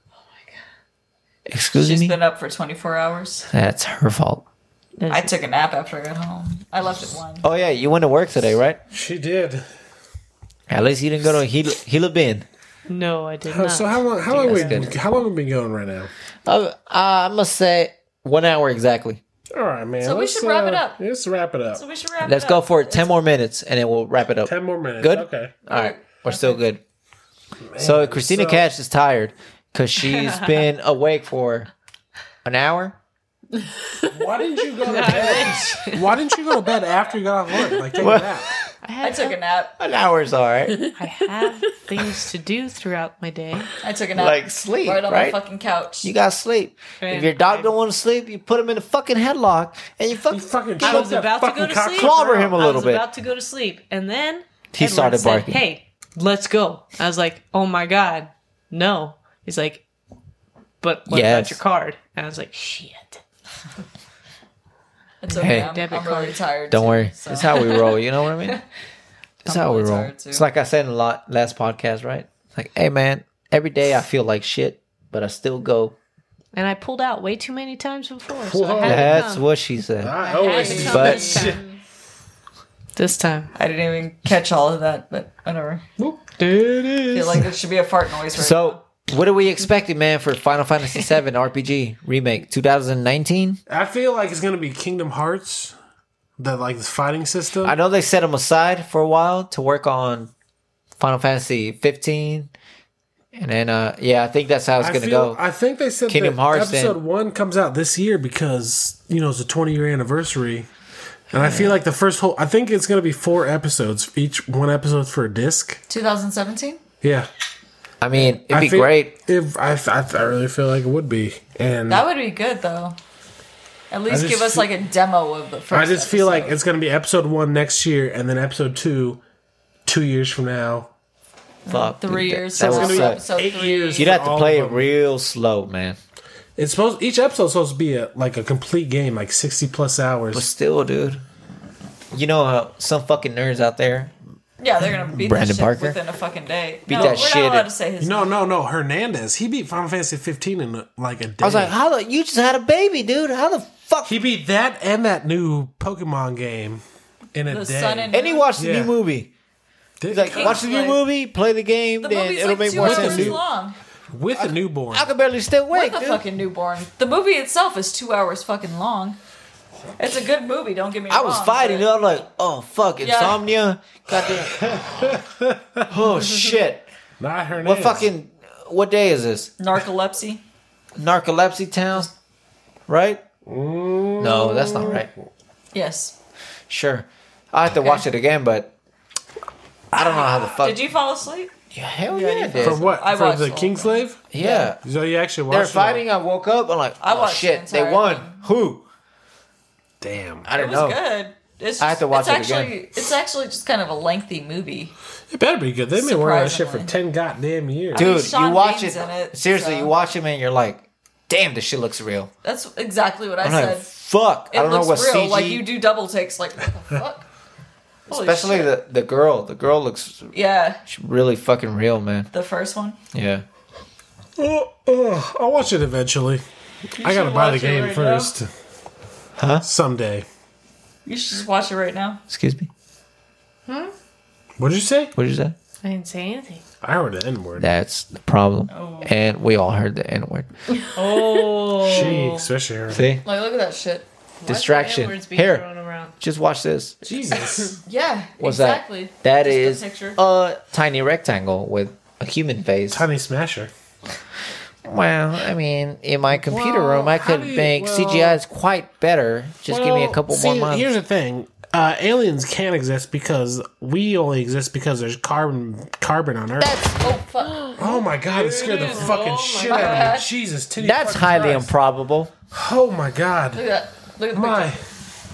Excuse She's me? been up for 24 hours. That's her fault. I took a nap after I got home. I left at 1. Oh, yeah, you went to work today, right? She did. At least you didn't go to Hila Bin. No, I did not. So how long? How long That's we? good. How long have we been going right now? I must say 1 hour exactly. All right, man. So we should wrap it up. Let's wrap it up. So we should wrap Let's it go up. for it. 10 more minutes, and then we'll wrap it up. 10 more minutes. Good? Okay. All right, we're still good. So Christina so- Cash is tired because she's been awake for an hour. Why didn't you go to bed? Why didn't you go to bed after you got off work? Like take a nap. I took a nap. An hour is all right. I have things to do throughout my day. I took a nap. Like sleep, right on right? my fucking couch. You got to sleep. If your dog don't want to sleep, you put him in a fucking headlock and you You fucking. fucking I choke was that about to fucking go to cock sleep. Clobber him a I little was bit. about to go to sleep, and then He Edward started said, barking. "Hey, let's go." I was like, "Oh my god, no!" He's like, "But what Yes. about your card?" And I was like, "Shit." It's okay. Hey. I'm Debit really card. tired. Don't too, worry. so. It's how we roll. You know what I mean? It's I'm how we really roll. tired, too. It's like I said in the last podcast, right? It's like, hey, man, every day I feel like shit, but I still go. And I pulled out way too many times before, so Whoa. I had to That's come. what she said. I Had always to do come But- this time. This time. I didn't even catch all of that, but whatever. It I is. feel like there should be a fart noise right So, what are we expecting, man, for Final Fantasy VII RPG remake 2019? I feel like it's gonna be Kingdom Hearts, the like this fighting system. I know they set them aside for a while to work on Final Fantasy 15. And then, I think that's how it's going to go. I think they said Kingdom that Hearts episode and- 1 comes out this year because it's a 20-year anniversary, and I feel like the first whole. I think it's going to be 4 episodes, each one episode for a disc. 2017? Yeah, I mean, it'd be feel- great. If I really feel like it would be, and That would be good, though. At least just give us feel- like a demo of the first I just feel like episode. it's going to be episode 1 next year, and then episode 2, 2 years from now. Fuck. 3 dude, years. That so would we're on suck. episode 8 3. years. You'd have for to all play of it them. real slow, man. It's supposed each episode's supposed to be a complete game, like 60+ hours. But still, dude. You know how some fucking nerds out there. Yeah, they're gonna beat Brandon that shit Parker? within a fucking day. Beat no, that we're shit not allowed in- to say his No, name. no, Hernandez. He beat Final Fantasy 15 in like a day. I was like, how the, you just had a baby, dude. How the fuck? He beat that and that new Pokemon game in a The day. Sun and And he watched the Yeah. new movie. He's like, watch the new Like- movie, play the game, The then movie's it'll like make 2 more hours sense. long. with a newborn. I can barely stay awake, With a dude. fucking newborn. The movie itself is 2 hours fucking long. It's a good movie, don't get me wrong. I was fighting, dude. but- I'm like, oh, fuck, Yeah. insomnia. Goddamn. Oh, shit. Not Hernandez. What day is this? Narcolepsy. Narcolepsy Town, right? No, that's not right. Yes. Sure. I have to watch it again, but I don't know how the fuck. Did you fall asleep? Yeah, hell Yeah, yeah, you I did. For what? I For watched the the whole Kingslave? Yeah. So you actually They're watched fighting. I woke up. I'm like, I oh watched shit, the they entire won. thing. Who? Damn. I It don't was know. good. It's I have to watch it's it actually, again. It's actually just kind of a lengthy movie. It better be good. They've been working on that shit for Surprisingly. 10 goddamn years. I mean, Dude, Sean you watch Bean's it. in it, Seriously, so- you watch him and you're like, damn, this shit looks real. That's exactly what I I'm said. like, fuck. It I don't know looks what real. CG. Like you do double takes. Like what the fuck? Holy Especially shit. the girl. The girl looks Yeah, really fucking real, man. the first one. Yeah. I'll watch it eventually. I gotta should buy the watch it game right first. Huh? Someday. You should just watch it right now. Excuse me. What did you say? What did you say? I didn't say anything. I heard the N word. That's the problem. Oh. And we all heard the N word. Oh. She, especially her. See? Like, look at that shit. Distraction. Words being Here. thrown around. Just watch this. Jesus. Yeah, What's exactly. That Just a is picture. a tiny rectangle with a human face. Tiny Smasher. Well, I mean, in my computer Well, room, I how could do you- make well- CGI's quite better. Just give me a couple more see, months. Here's the thing. Aliens can't exist because we only exist because there's carbon on Earth. Oh fuck! Oh my god, it scared the fucking my shit out of me. God. Jesus, titty That's fucking highly Christ. improbable. Oh my god. Look at that. Look at the My. picture.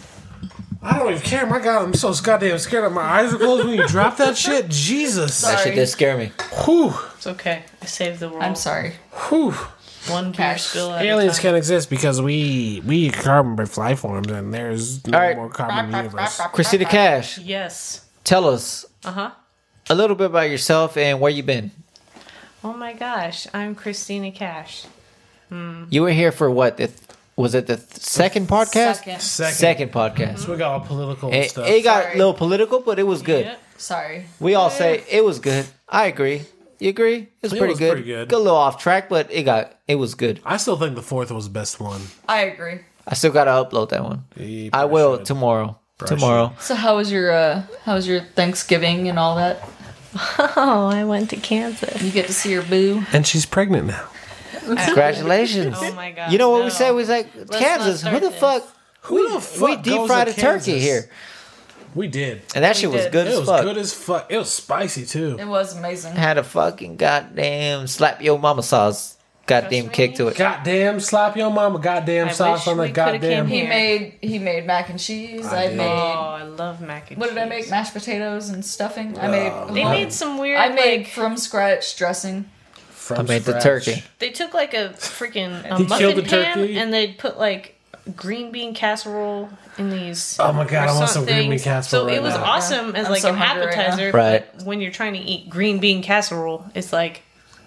I don't even care. My god, I'm so goddamn scared that my eyes are closed when you drop that shit. Jesus. That shit Sorry. did scare me. Whew. It's okay. I saved the world. I'm sorry. Whew. One beer Cash. spill at Aliens a time. can't exist because we eat carbon by fly forms and there's no All right. more carbon in the universe. Christina Cash, Yes. tell us Uh-huh. a little bit about yourself and where you been. Oh my gosh. I'm Christina Cash. You were here for what? Was it the second podcast? Second podcast. We got all political and It, stuff. it got Sorry. a little political, but it was good. Yeah. Sorry. We all say it was good. I agree. You agree? It was, It pretty, was good. pretty good. Got a little off track, but it was good. I still think the fourth was the best one. I agree. I still gotta upload that one. You I probably will should. tomorrow. Probably Tomorrow. So how was your Thanksgiving and all that? Oh, I went to Kansas. You get to see your boo. And she's pregnant now. Congratulations. Oh my god. You know what we no. said? We was like, not Kansas, start who the this. fuck? Who the fuck We deep goes fried to a turkey Kansas? here. We did. And that shit was did. good It as was fuck. good as fuck. It was spicy too. It was amazing. Had a fucking goddamn slap your mama sauce goddamn Trust kick me. to it. Goddamn, slap your mama goddamn I sauce wish on the we coulda goddamn. came here. He made mac and cheese. I I did. Oh, made I love mac and what cheese. did I make? Mashed potatoes and stuffing. I They made made some weird. I made like, from scratch dressing. From I made the scratch. turkey. they took like a freaking He killed muffin the pan turkey? and they'd put like green bean casserole in these. Oh my God, I want some croissant green bean things. casserole So right it was now. awesome as I'm like so an hungry right now. appetizer. Right. But when you're trying to eat green bean casserole, it's like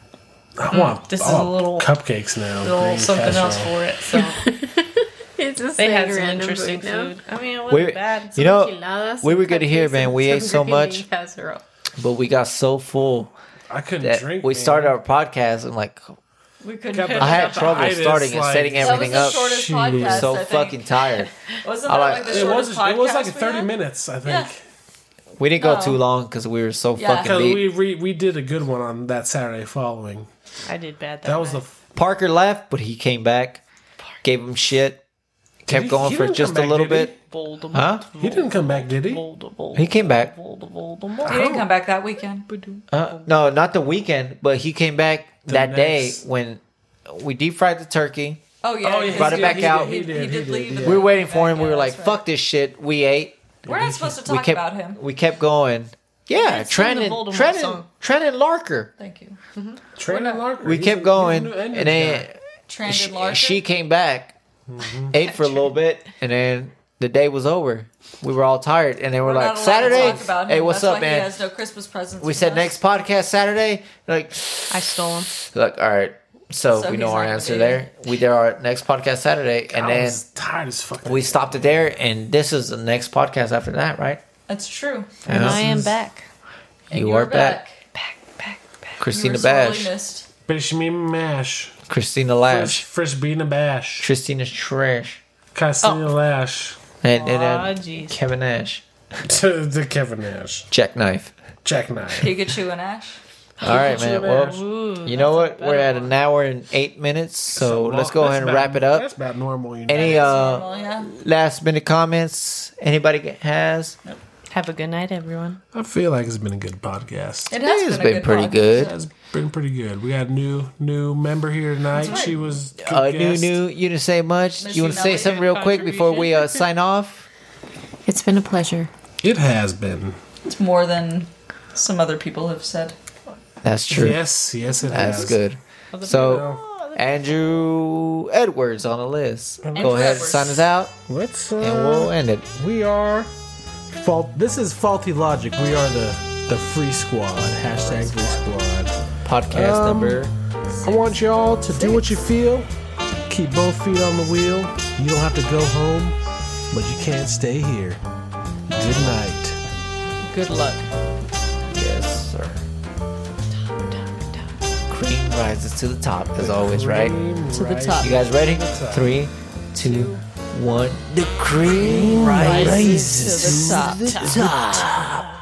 I want, This I is a want little- cupcakes now. a little green something else casserole. for it. So It's just they like had some random interesting food now. food. I mean, it wasn't We, bad. you know, Enchiladas, we were some good to hear, cupcakes, man. and We ate some so green much, bean casserole. but we got so full I couldn't that drink. we man. started our podcast and like We couldn't. Got the- I had got the trouble itis, starting and like- setting That was That was everything the up. shortest Shit. podcast. So I think. fucking tired. Wasn't I that like- like the It shortest was. podcast? It was like we 30 had? minutes. I think. Yeah. We didn't go Oh. too long because we were so Yeah. fucking Because beat. we did a good one on that Saturday following. I did bad. That was the. night. Parker left, but he came back, gave him shit, kept he- going he for didn't just come a back, little did he? bit. Voldemort. Huh? He didn't come back, did he? Voldemort. He came back. Voldemort. He didn't come back that weekend. No, not the weekend, but he came back that day next- when we deep fried the turkey. Oh yeah, Oh, yeah, Brought it back out. He did leave. yeah. We were waiting for him. Yeah, We were like, that's right. "Fuck this shit." We ate. We're not supposed to We talk kept. about him. We kept going. Yeah, did sing the Trenton, Voldemort Trenton, song. Trenton Larker. Thank you. Trandon Larker. We He's kept a- going, he's a new and Indian then guy. Trandon Larker. she came back, ate for a little bit, and then the day was over. We were all tired, and then we're We're like, not allowed to Saturday. talk about him. Hey, what's That's up, why man? He has no Christmas presents. We with said us. next podcast Saturday. Like, I stole him. look, all right. So So we know he's our not gonna answer be there. We did our next podcast Saturday, and I then was tired as fuck. we stopped it there. And this is the next podcast after that, right? That's true. And Yeah. I am back. And You you're are back. Back. You Christina were sorely Bash, missed. Bish me mash. Christina Lash, Fresh bean and bash. Christina's trash, Christina Lash. and Aw, jeez. Kevin Nash, The Kevin Nash. Jackknife. Jackknife. Pikachu and Ash. All right, man. Well, Ooh, you know that's what? a We're better at one. an hour and 8 minutes, so let's go ahead and wrap it up. That's about normal. You know. Any Normal, yeah. last minute comments anybody has? Have a good night, everyone. I feel like it's been a good podcast. It It has been pretty good. It's been pretty good. We got a new member here tonight. right. She was good New. guest. You didn't say much. Miss You you, want to say Nelly. something real quick before we sign off? It's been a pleasure. It has been. It's more than some other people have said. That's true. Yes, it That's has. good. So, Andrew Edwards on the list. Go ahead and Edwards. sign us out, Let's and we'll end it. we are fault. This is faulty logic. We are the free squad. Hashtag free squad. Podcast number. I want y'all to do what you feel. Keep both feet on the wheel. You don't have to go home, but you can't stay here. Good night. Good luck. Yes, sir. Cream rises to the top, as always, right? Cream To the rises top. You guys ready? top. 3, 2, one, the cream rises to the top. top.